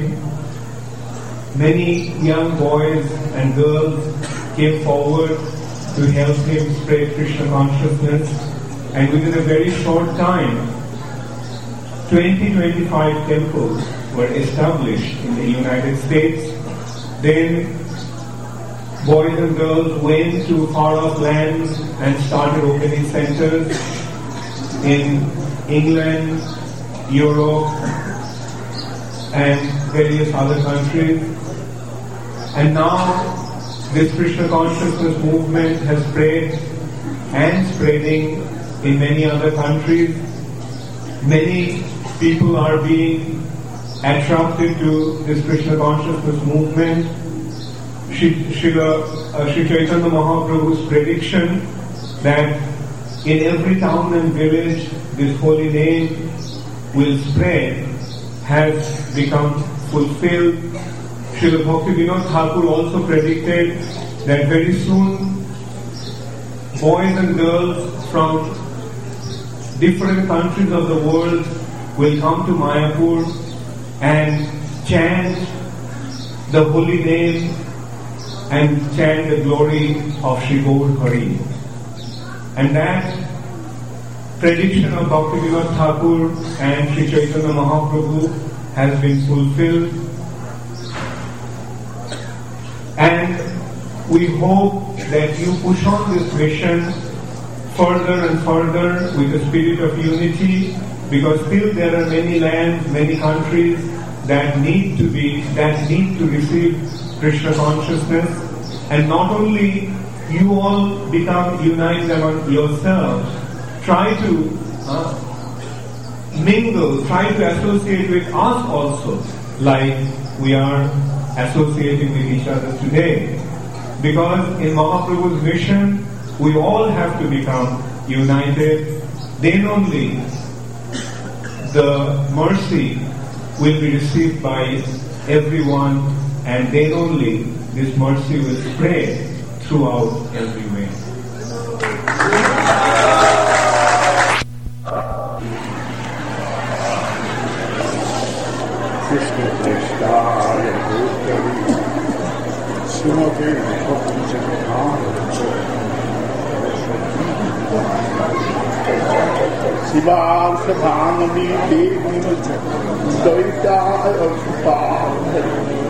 Many young boys and girls came forward to help him spread Krishna consciousness, and within a very short time, twenty to twenty-five temples were established in the United States. Then boys and girls went to far-off lands and started opening centers in England, Europe, and various other countries. And now this Krishna consciousness movement has spread and spreading in many other countries. Many people are being attracted to this Krishna consciousness movement. Shri, Shri, uh, Shri Chaitanya Mahaprabhu's prediction that in every town and village this holy name will spread has become fulfilled. Srila Bhaktivinoda Thakur also predicted that very soon boys and girls from different countries of the world will come to Mayapur and chant the holy name and chant the glory of Shri Gaur Hari. And that prediction of Bhaktivinoda Thakur and Shri Chaitanya Mahaprabhu has been fulfilled. And we hope that you push on this mission further and further with the spirit of unity, because still there are many lands, many countries that need to be, that need to receive Krishna consciousness. And not only you all become united among yourselves, try to uh, mingle, try to associate with us also, like we are associating with each other today. Because in Mahaprabhu's mission, we all have to become united. Then only the mercy will be received by everyone, and then only this mercy will spread throughout everywhere. Krishna Prestaya Bhutari Sumate Bhakti Siddhanta Sivartha Bhanami Devi Daitaya Supahari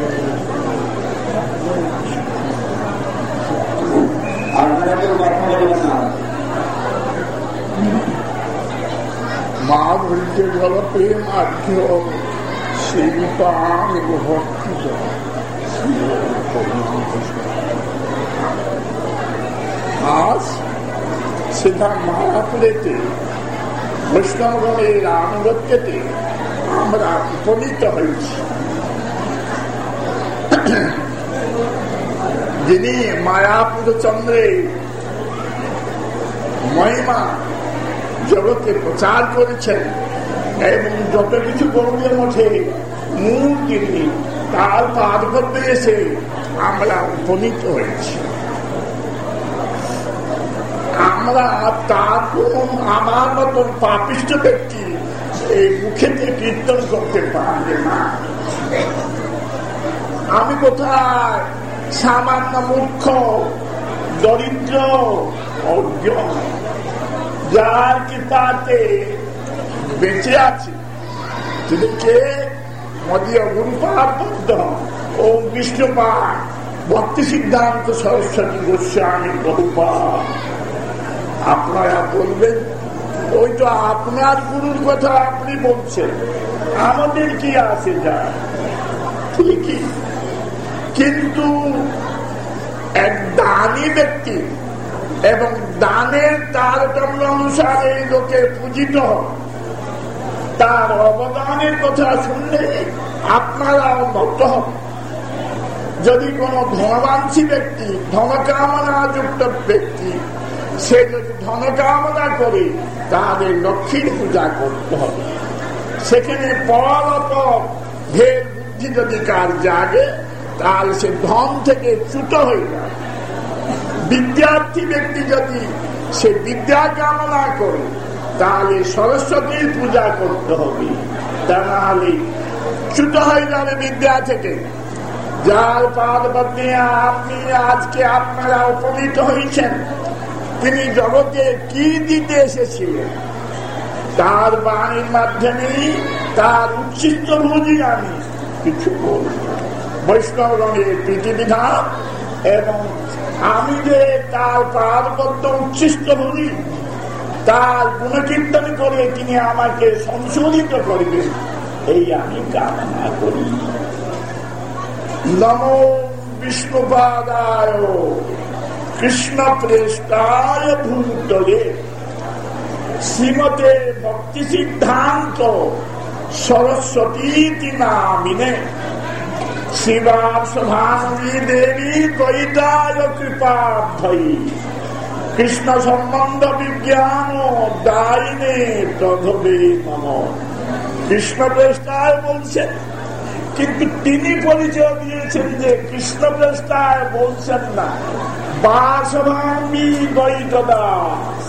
Madhurya Jala Premadhyo Sivitani Bhakti আজ সেটা মায়াপুরেতে বৈষ্ণবগণের আনুগত্যতে আমরা উপনীত হয়েছি। যিনি মায়াপুর চন্দ্রে মহিমা জগতে প্রচার করেছেন এবং যত কিছু গৌরীয় মঠে মূল তিনি তার পাদপদ্মে এসে আমরা উপনীত হয়েছি। আমরা তার কোন আমার মতন পাপিষ্ঠ ব্যক্তি এই মুখেতে কীর্তন করতে পারবে না। আমি কোথায় সামান্য মূর্খ দরিদ্র অজ্ঞ যার কৃপাতে বেঁচে আছি, তিনি কে মদীয় গুরুপাদ বদ্ধ ও বিষ্ণুপাদ ভক্তি সিদ্ধান্ত সরস্বতী গোস্বামী বহুপাদ। আপনারা বলবেন ওই তো আপনার গুরুর কথা আপনি বলছেন, আমাদের কি আছে যায়? ঠিকই, কিন্তু এক দানি ব্যক্তি এবং দানের তারতম্য অনুসারে লোকে পূজিত হয়, তার অবদানের কথা শুনলে আপনারাও মত হন। যদি কোন ধনবাঞ্ছী ব্যক্তি, ধনকামনা যুক্ত ব্যক্তি, সে যদি ধনকামনা করে তাহলে লক্ষ্মীর পূজা করতে হবে। সেখানে পরপর ভেদ বুদ্ধি যদি কার জাগে তাহলে সে ধন থেকে চ্যুত হয়ে যায়। বিদ্যার্থী ব্যক্তি যদি সে বিদ্যা কামনা করে তাহলে সরস্বতীর পূজা করতে হবে, তা নাহলে চ্যুত হয়ে যাবে বিদ্যা থেকে। যার পাদপদ্মে আপনি আজকে আপনারা উপনীত হয়েছেন, তিনি জগতে কি দিতে এসেছিলেন তার বাণীর মাধ্যমে তার উচ্ছিষ্ট ভুজি আমি কিছু বলব। বৈষ্ণবগণের প্রীতিবিধান এবং আমি যে তার পাদপদ্ম উচ্ছিষ্ট ভুজি তার গুণকীর্তন করে তিনি আমাকে সংশোধিত করবেন, এই আমি কামনা করি। নমো বিষ্ণুপাদায় কৃষ্ণ প্রেষ্টায় ভূতলে শ্রীমতে ভক্তি সিদ্ধান্ত সরস্বতী নামিনে শিবাসভানবী দেবী দ্বৈতায় কৃপার্থয়ী কৃষ্ণ সম্বন্ধ বিজ্ঞান দায়িনে তধবে মম। কৃষ্ণ প্রেষ্টায় বলছেন, কিন্তু তিনি পরিচয় দিয়েছেন যে কৃষ্ণ প্রেষ্টায় বলছেন না, বাসভামী দ্বৈত দাস।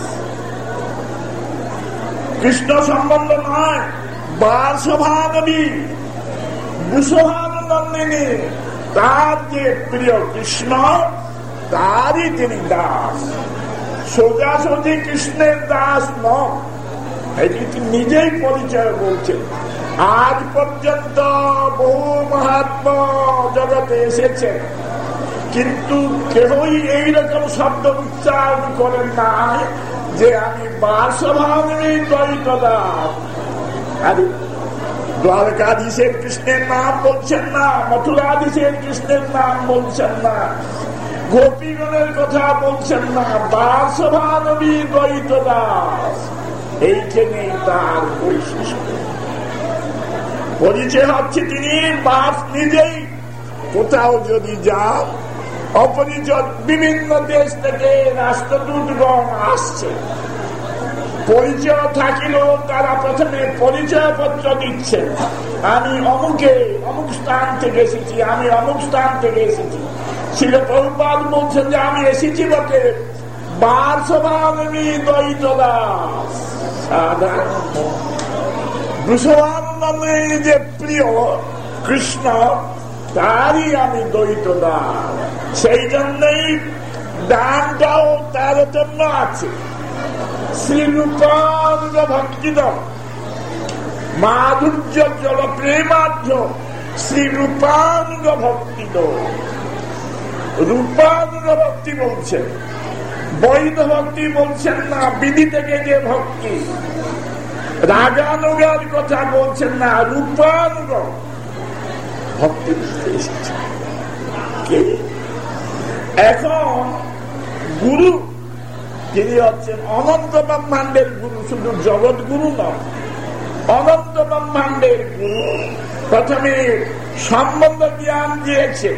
কৃষ্ণ সম্বন্ধ নয়, বাসভানবী বুসভানন্দিনী, তার যে প্রিয় কৃষ্ণ তারই তিনি দাস। সোজাসুজি কৃষ্ণের দাস নয়, এটি তিনি নিজেই পরিচয় বলছেন। আজ পর্যন্ত বহু মহাত্মা জগতে এসেছেন, কিন্তু কেউই এইরকম শব্দ উচ্চারণ করেন না যে আমি বাসভাবী দ্বৈত দাস। আরে দ্বারকাধীশের কৃষ্ণের নাম বলছেন না, মথুরাধীশের কৃষ্ণের নাম বলছেন না, গোপীগণের কথা বলছেন না, বাসভাবী দ্বৈত দাস। এইখানে তার বৈশিষ্ট্য পরিচয় হচ্ছে তিনি বাস নিজেই। কোথাও যদি যান অপরিচিত বিভিন্ন দেশ থেকে রাষ্ট্রদূতগণ আসছে, পরিচয় থাকিলেও তারা প্রথমে পরিচয় পত্র দিচ্ছেন, আমি অমুকে অমুক স্থান থেকে এসেছি, আমি অমুক স্থান থেকে এসেছি। শ্রীল প্রভুপাদ বলছেন যে আমি এসেছি বটে বারসভানমী দ্বৈত দাস, সাধারণ বৃষভানন্দের যে প্রিয় কৃষ্ণ তারই আমি দ্বৈত দাস। সেই জন্যই দানটাও তারতম্য আছে। শ্রীরূপানুগ ভক্তিদম মাধুর্য জল প্রেমার্য শ্রীরূপানুগ ভক্তিদ। রূপানুগ ভক্তি বলছেন, বৈধ ভক্তি বলছেন না, বিধি থেকে যে ভক্তি। রাগানুগার কথা বলছেন না, রূপানুগ ভক্তি এসেছে। এখন গুরু যিনি হচ্ছেন অনন্ত ব্রহ্মাণ্ডের গুরু, শুধু জগৎ গুরু নয়, অনন্ত ব্রহ্মাণ্ডের গুরু প্রথমে সম্বন্ধ জ্ঞান দিয়েছে।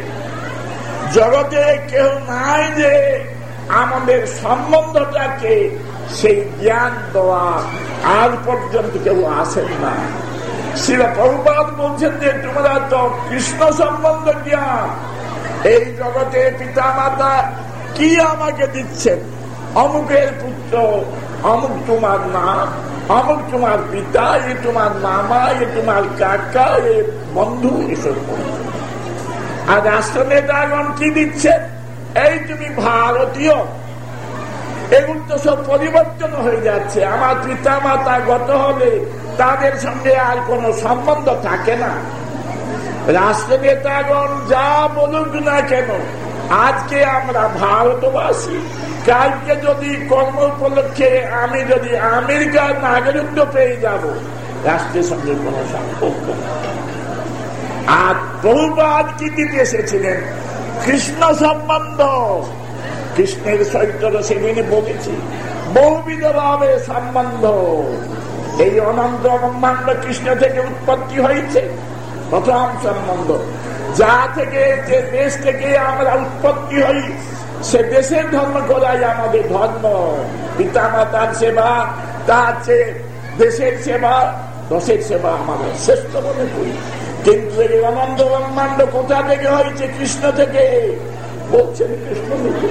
জগতে কেউ নাই যে আমাদের সম্বন্ধটাকে সেই জ্ঞান দেওয়া আজ পর্যন্ত কেউ আসেন না। শ্রীল প্রভুপাদ বলছেন যে তোমরা তো কৃষ্ণ সম্বন্ধ জ্ঞান, এই জগতে পিতা মাতা কি আমাকে দিচ্ছেন, অমুকের পুত্র, অমুক তোমার নাম, অমুক তোমার পিতা, এ তোমার মামা, এ তোমার কাকা, এ বন্ধু, এসব বন্ধু। আর রাষ্ট্র নেতাগণ কি দিচ্ছেন, এই তুমি ভারতীয়। এগুলো তো সব পরিবর্তন হয়ে যাচ্ছে। আমার পিতা মাতা গত হলে তাদের সঙ্গে আর কোনো সম্বন্ধ থাকে না। রাষ্ট্র নেতাগণ যা বলুক না কেন, আজকে আমরা ভারতবাসী, কালকে যদি কর্ম উপলক্ষে আমি যদি আমেরিকার নাগরিকত্ব পেয়ে যাব, রাষ্ট্রের সঙ্গে কোন সম্পর্ক নেই। আর প্রভুপাদ কি দিতে এসেছিলেন, কৃষ্ণ সম্বন্ধ। কৃষ্ণের চরিত্র সেদিন বলেছি, বহুবিধ ভাবে সম্বন্ধ। এই অনন্ত ব্রহ্মাণ্ড কৃষ্ণ থেকে উৎপত্তি হয়েছে, প্রথম সম্বন্ধ। যা থেকে, যে দেশ থেকে আমরা উৎপত্তি হই, সে দেশের ধর্ম করাই আমাদের ধর্ম। পিতা মাতার সেবা, তার চেয়ে দেশের সেবা, দশের সেবা আমাদের শ্রেষ্ঠ মনে করি। কিন্তু এই অনন্ত ব্রহ্মাণ্ড কোথা থেকে হয়েছে, কৃষ্ণ থেকে। বলছেন কৃষ্ণ থেকে।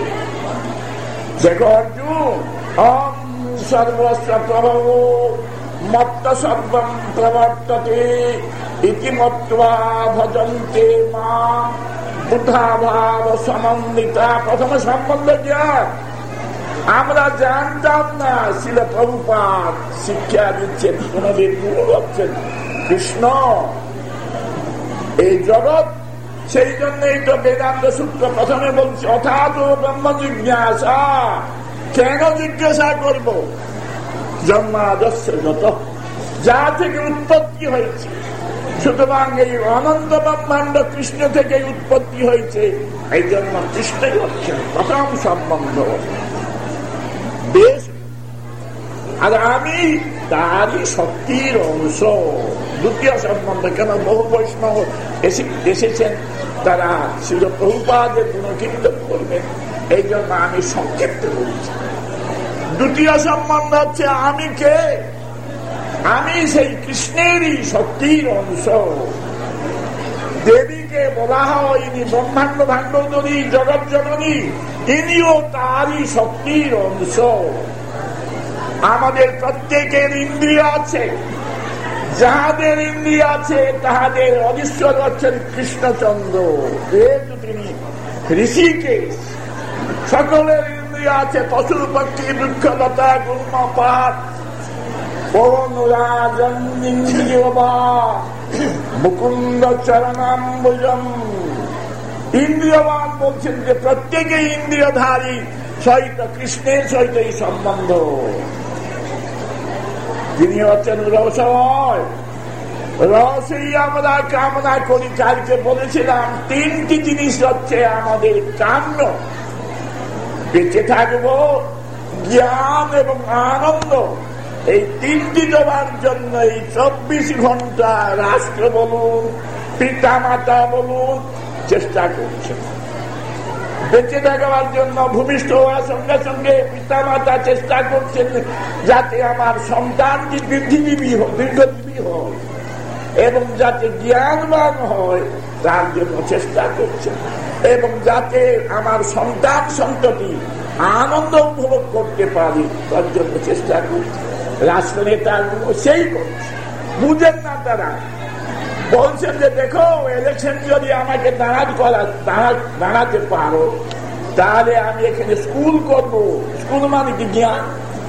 দেখো অর্জুন, অহং সর্বস্ব প্রভব মত্ত সর্বম প্রবর্ততে ইতি মত্ত্বা ভজন্তে মাম বুদ্ধা ভাব সমন্বিতা। প্রথমে সম্বন্ধ জ্ঞান আমরা জানতাম না, শ্রীল প্রভুপাদ শিক্ষা দিচ্ছেন, কোনদিন গুরু হচ্ছেন কৃষ্ণ। এই জগৎ, সেই জন্যই তো বেদান্ত সূত্র প্রথমে বলছে অথাৎ ব্রহ্ম জিজ্ঞাসা। কেন জিজ্ঞাসা করব, জন্মাদস্য যত, যা থেকে উৎপত্তি হয়েছে। সুতরাং এই অনন্ত ব্রহ্মাণ্ড কৃষ্ণ থেকে উৎপত্তি হয়েছে, এই জন্য কৃষ্ণই হচ্ছেন প্রথম সম্বন্ধ। বেশ, আর আমি তারই শক্তির অংশ। দ্বিতীয় সম্বন্ধ, কেন বহু বৈষ্ণব এসেছেন, তারা শ্রীল প্রভুপাদের গুণকীর্তন করবেন, এই জন্য আমি সংক্ষেপে বলছি। দ্বিতীয় সম্বন্ধ হচ্ছে আমি কে, আমি সেই কৃষ্ণেরই শক্তির অংশ। দেবীকে বলা হয় ইনি ব্রহ্মাণ্ড ভাণ্ডোদরী, জগৎ জননী, ইনিও তারই শক্তির অংশ। আমাদের প্রত্যেকের ইন্দ্রিয় আছে, যাহাদের ইন্দ্রিয় আছে তাহাদের অধীশ্বর হচ্ছেন কৃষ্ণচন্দ্র। যেহেতু তিনি ঋষিকেশ, সকলের ইন্দ্রিয় আছে, পশু পক্ষী বৃক্ষলতা গুল্ম পাত মুকুন্দ চরণাম্বুজম। ইন্দ্রিয়বান বলছেন যে প্রত্যেকে ইন্দ্রিয়ধারী সহিত কৃষ্ণের সহিত এই সম্বন্ধ। তিনি হচ্ছেন রসময়, রসই আমরা কামনা করি। কালকে বলেছিলাম তিনটি জিনিস হচ্ছে আমাদের কাম্য। বেঁচে থাকবো, জ্ঞান এবং আনন্দ, এই তিনটি দেওয়ার জন্য এই চব্বিশ ঘন্টা রাষ্ট্র বলুন, পিতা মাতা বলুন, চেষ্টা করছেন। বেঁচে থাকার জন্য ভূমিষ্ঠ হওয়ার সঙ্গে সঙ্গে পিতা মাতা চেষ্টা করছেন যাতে আমার সন্তানটি বৃদ্ধিজীবী দীর্ঘজীবী হয় এবং যাতে জ্ঞানবান হয় তার জন্য চেষ্টা করছেন, এবং যাতে আমার সন্তান সন্ততি আনন্দ উপভোগ করতে পারি তার জন্য চেষ্টা করছে। রাষ্ট্রনেতাগুলো সেই করছে, বুঝেন না তারা। বলছেন যে দেখো, ইলেকশন যদি আমাকে দাঁড়াত করা দাঁড়াতে পারো তাহলে আমি এখানে স্কুল করব। স্কুল মানে কি জ্ঞান,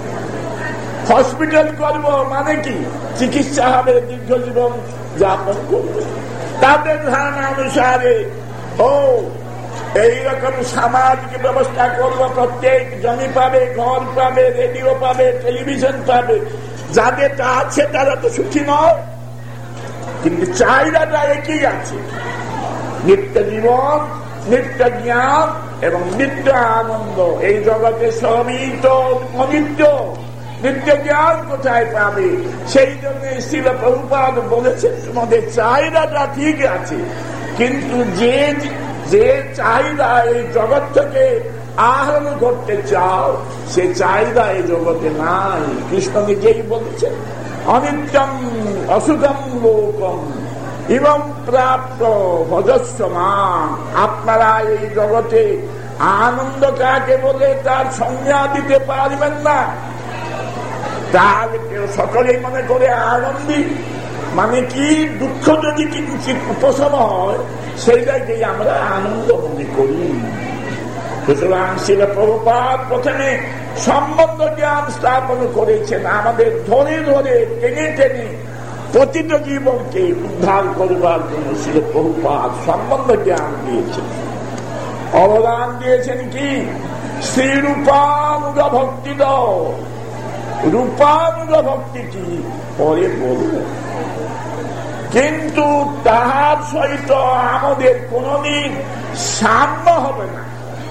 হসপিটাল করব মানে কি চিকিৎসা হবে, দীর্ঘ জীবন যাপন করবে। তাদের ধারণা অনুসারে ও এইরকম সামাজিক ব্যবস্থা করবো, প্রত্যেক জমি পাবে, ঘর পাবে, রেডিও পাবে, টেলিভিশন পাবে। যাদের তা আছে তারা তো সুখী নয়, কিন্তু চাহিদাটা একই আছে, নিত্য জীবন, নিত্য জ্ঞান এবং নিত্য আনন্দ। এই জগতে সবই তো অনিত্য, নিত্য জ্ঞান কোথায় পাবে? সেই জন্য শ্রীল প্রভুপাদ বলেছেন তোমাদের চাহিদাটা ঠিক আছে, কিন্তু যে যে চাহিদা এই জগৎ থেকে আহরণ করতে চাও সে চাহিদা এই জগতে নাই। কৃষ্ণ নিজেই বলেছেন অনিত্যম অসুখম লোকম এবং প্রাপ্ত ভজস্বমান। আপনারা এই জগতে আনন্দ কাকে বলে তার সংজ্ঞা দিতে পারবেন না। তাহলে কেউ সকলেই মনে করে আনন্দী মানে কি দুঃখ যদি কিঞ্চিত উপশম হয় সেইটাকেই আমরা আনন্দ মনে করি। সুতরাং শ্রীল প্রভুপাদ প্রথমে সম্বন্ধ জ্ঞান স্থাপন করেছেন, আমাদের ধরে ধরে টেনে টেনে পতিত জীবনকে উদ্ধার করবার জন্য শ্রীল প্রভুপাদ সম্বন্ধ জ্ঞান দিয়েছেন। অবদান দিয়েছেন কি? শ্রী রূপানুগ ভক্তি দাও। রূপানুগ ভক্তি কি পরে বলবেন, কিন্তু তাহার সহিত আমাদের কোনদিন সাম্য হবে না।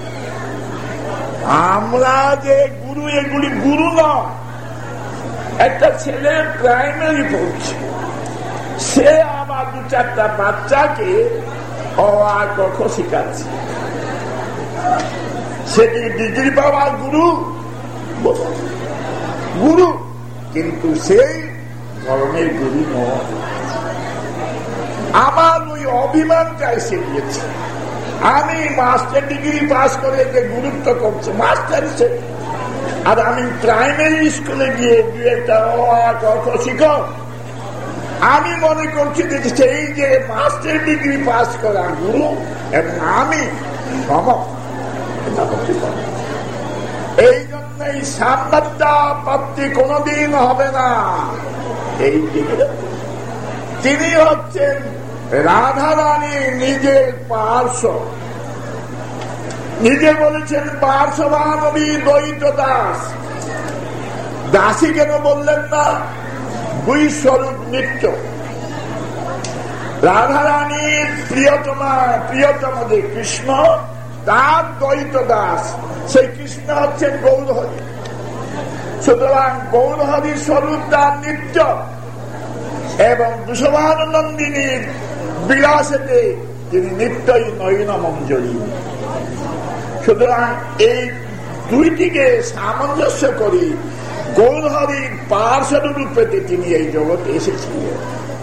আমরা যে গুরু, এগুলি গুরু নয়। একটা ছেলে প্রাইমারি পড়ছে, সে আমার দু চারটা বাচ্চাকে অ আ ক খ শিখাচ্ছে, সে কি ডিগ্রি পাওয়ার গুরু? গুরু, কিন্তু সেই ধরনের গুরু নয়। আমার ওই অভিমানটা এসে দিয়েছে, আমি মাস্টার ডিগ্রি পাস করে যে গুরুত্ব করছে মাস্টার হিসেবে, আর আমি প্রাইমারি স্কুলে গিয়ে দু একটা শিখো। আমি মনে করছি যে সেই যে মাস্টার ডিগ্রি পাস করা গুরু এবং আমি সম, এই জন্যই সাম্যতা প্রাপ্তি কোনদিন হবে না। এই দিকে তিনি হচ্ছেন রাধারানী নিজের পার্শ্ব, নিজে বলেছেন পার্শ্বভানবী দ্বৈত দাস। দাসী কেন বললেন না? দুই স্বরূপ নিত্য। রাধারানীর প্রিয়তমা প্রিয়তম যে কৃষ্ণ, তার দ্বৈত দাস, সেই কৃষ্ণ হচ্ছেন গৌরহরি। সুতরাং গৌরহরির স্বরূপ তার নিত্য এবং বৃষভানন্দিনীর বিলাসেতে তিনি নিত্যই নয়ন মঞ্জরী। সুতরাং এই দুইটিকে সামঞ্জস্য করি গৌরহরির পার্শ্বদ রূপেতে তিনি এই জগতে এসেছিলেন।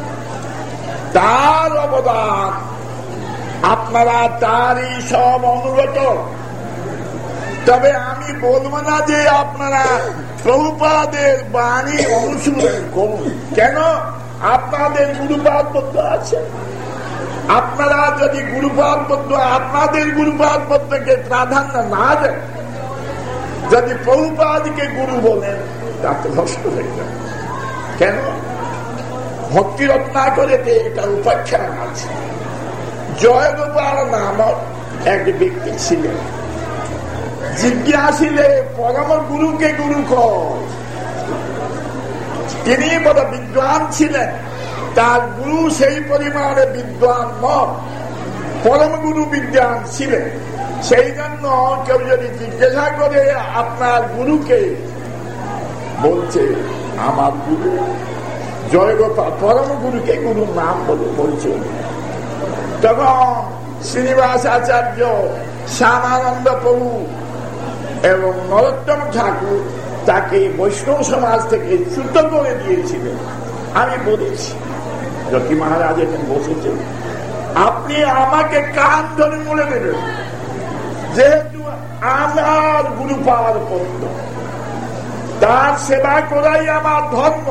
তার অবদান আপনারা তারই সব অনুগত। তবে আমি বলবো না যে আপনারা প্রভুপাদের বাণী অনুসরণ করুন। কেন? আপনাদের গুরুপাদ পদ্ম আছে। আপনারা যদি গুরুপাদ পদ্ম আপনাদের গুরুপাদ পদ্মকে প্রাধান্য না দেন, যদি প্রভুপাদকে গুরু বলেন তাতে ভ্রষ্ট হয়ে যাবে। কেন? ভক্তি রত্নাকরে এটা উপাখ্যান আছে। জয়গোপাল নামক এক ব্যক্তি ছিলেন, জিজ্ঞাসিলে পরম গুরুকে গুরু কর। তিনি বড় বিদ্বান ছিলেন, তার গুরু সেই পরিমাণে বিদ্বান নয়, পরম গুরু বিদ্বান ছিলেন। সেই জন্য কেউ যদি জিজ্ঞাসা করে আপনার গুরুকে, বলছে আমার গুরু জয়গোপাল, পরম গুরুকে গুরুর নাম বলে বলছে। তখন শ্রীনিবাস আচার্য শ্যামানন্দ প্রভু এবং নরোত্তম ঠাকুর তাকে বৈষ্ণব সমাজ থেকে চ্যুত করে দিয়েছিলেন। আমি বলেছি, জ্যোতি মহারাজ এখানে বসেছেন, আপনি আমাকে কান ধরে বলে দেবেন, যেহেতু আমার গুরু পাওয়ার পত্র, তার সেবা করাই আমার ধর্ম,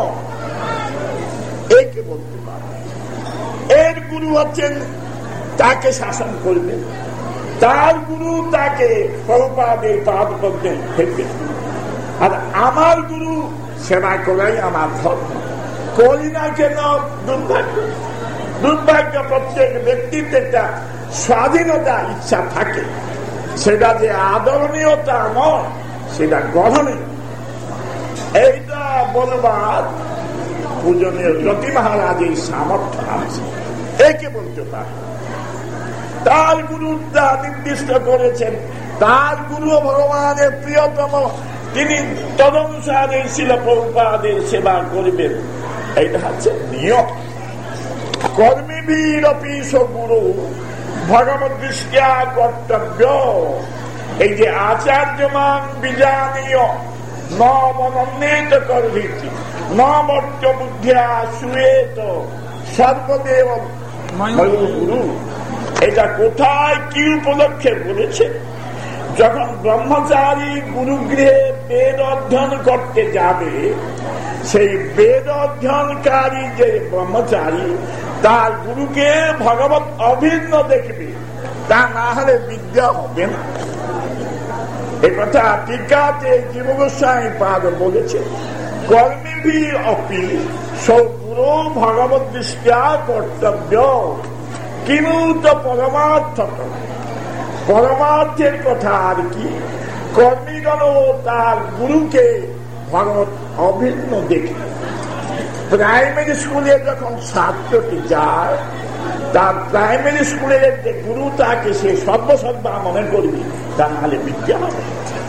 একে বলতে পারে। এর গুরু হচ্ছেন, তাকে শাসন করবেন, তার গুরু তাকে প্রভুপাদের পাদ পদ্মে ফেলবে, আর আমার গুরু সেবা করাই আমার ধর্ম। করি না কেন? দুর্ভাগ্য। দুর্ভাগ্য প্রত্যেক ব্যক্তির একটা স্বাধীনতা ইচ্ছা থাকে, সেটা যে আদরণীয়তা নয়, সেটা গ্রহণীয়। এইটা বলবার পূজনীয় জ্যোতি মহারাজের সামর্থ্য আছে, একে বলতে পারে। তার গুরুটা নির্দিষ্ট করেছেন, তার গুরু ভগবানের প্রিয়তম, তিনি তদনুসারে শিল প্রভুপাদের সেবা করবেন, এইটা হচ্ছে নিয়ম। কর্মীবীর অপিস গুরু ভগবত দৃষ্টিয়া কর্তব্য। এই যে আচার্যমান বিজানীয় নবনন্দিত করভিতি নবর্ত বুদ্ধিয়া সুয়েত সর্বদেব গুরু, এটা কোথায় কি উপলক্ষে বলেছে? যখন ব্রহ্মচারী গুরুগৃহে বেদ অধ্যয়ন করতে যাবে, সেই বেদ অধ্যয়নকারী যে ব্রহ্মচারী তার গুরুকে ভগবত অভিন্ন দেখবে, তা না হলে বিদ্যা হবে না। একথা টিকাতে জীব গোস্বামী পাদ বলেছে, কর্মীভি অপি সৌগুরু ভগবত দৃষ্টিয়া কর্তব্য কিন্তু পরমার্থ। পরমার্থের কথা আর কি? কর্মীগণ তার গুরুকে ভগবত অভিন্ন দেখে। প্রাইমারি স্কুলে যখন ছাত্রটি যায়, তার প্রাইমারি স্কুলের যে গুরু তাকে সে সর্বসর্বা মনে করবি, তা নাহলে বিদ্যা হবে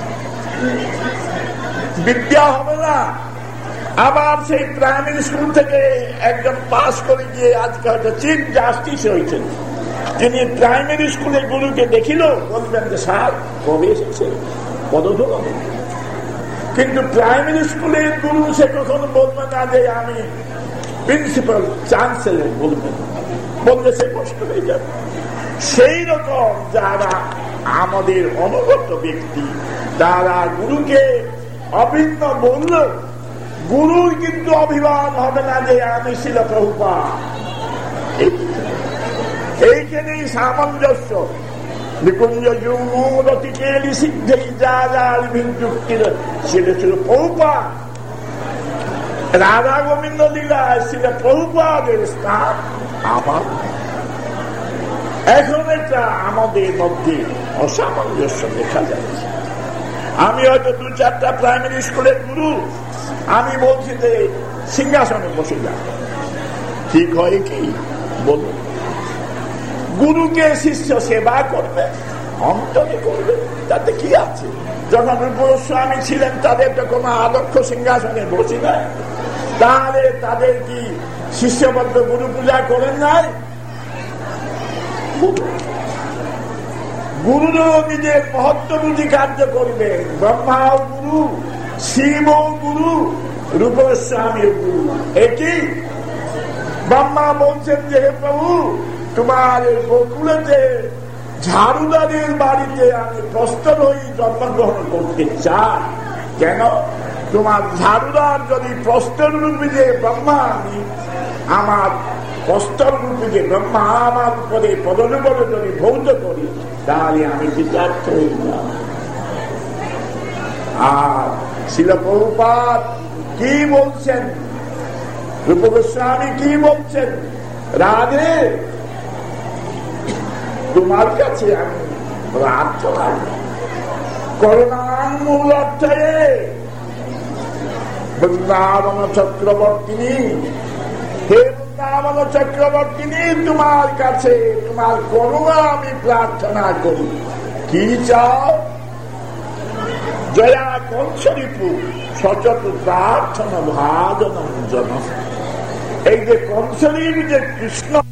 বিদ্যা হবে না। আবার সেই প্রাইমারি স্কুল থেকে একজন পাস করে গিয়ে আজকাল চিফ জাস্টিস হয়েছেন, তিনি প্রাইমারি স্কুলের গুরুকে দেখিল, বলবেন যে স্যার কবে এসেছে, পদধূল। কিন্তু প্রাইমারি স্কুলের গুরু সে কখনো বলবে না যে আমি প্রিন্সিপাল চ্যান্সেলর, বলবেন, বললে সে কষ্ট হয়ে যাবে। সেই রকম যারা আমাদের অনুগত ব্যক্তি, তারা গুরুকে অভিন্ন বলল, গুরুর কিন্তু অভিমান হবে না যে আমি শিল প্রভুপাদ। এইখানেই সামঞ্জস্য। নিকুঞ্জ যুগী সিদ্ধেই যা যার যুক্তির সেটা ছিল প্রভুপাদ। রাধা গোবিন্দ লীলায় সেটা প্রভুপাদের স্থান। আমার এখন এটা আমাদের মধ্যে অসামঞ্জস্য দেখা যাচ্ছে। আমি হয়তো দু চারটা প্রাইমারি স্কুলের গুরু, আমি বলছি যে সিংহাসনে বসে যাবে, ঠিক হয় কি? বলুন, গুরুকে শিষ্য সেবা করবে, অন্তরে করবে, তাতে কি আছে? যখন রূপস্বামী ছিলেন, তাদের তো কোনো আদর্শ সিংহাসনে বসে নাই, তাহলে তাদের কি শিষ্যবদ্ধ গুরু পূজা করেন নাই? গুরুরও নিজের মহত্ব বুঝি কার্য করবে। ব্রহ্মাও গুরু, শিবও গুরু, রূপস্বামীর গুরু একই। ব্রহ্মা বলছেন যে হে প্রভু, তোমার গোকুলেতে ঝাড়ুদারের বাড়িতে আমি প্রস্তর হয়ে জন্মগ্রহণ করতে চাই। কেন? তোমার ঝাড়ুদার যদি প্রস্তর রূপে যে ব্রহ্মা, আমি আমার প্রস্তর রূপে যে ব্রহ্মা আমার উপরে পদনুপদে যদি ভৌত করি, তাহলে আমি কৃতার্থ হই না। আর শিল প্রভুপাদ কি বলছেন, রূপ গোস্বামী কি বলছেন? রাধে, তোমার কাছে আমি প্রার্থনা করুণামূল অর্থে বৃন্দাবন চক্রবর্তিনী, হে বৃন্দাবন চক্রবর্তিনী, তোমার কাছে তোমার করুণা আমি প্রার্থনা করি। কি চাও? জয়া কংসরিপু সচত প্রার্থনা ভাজন জন। এই যে কংসরীর যে কৃষ্ণ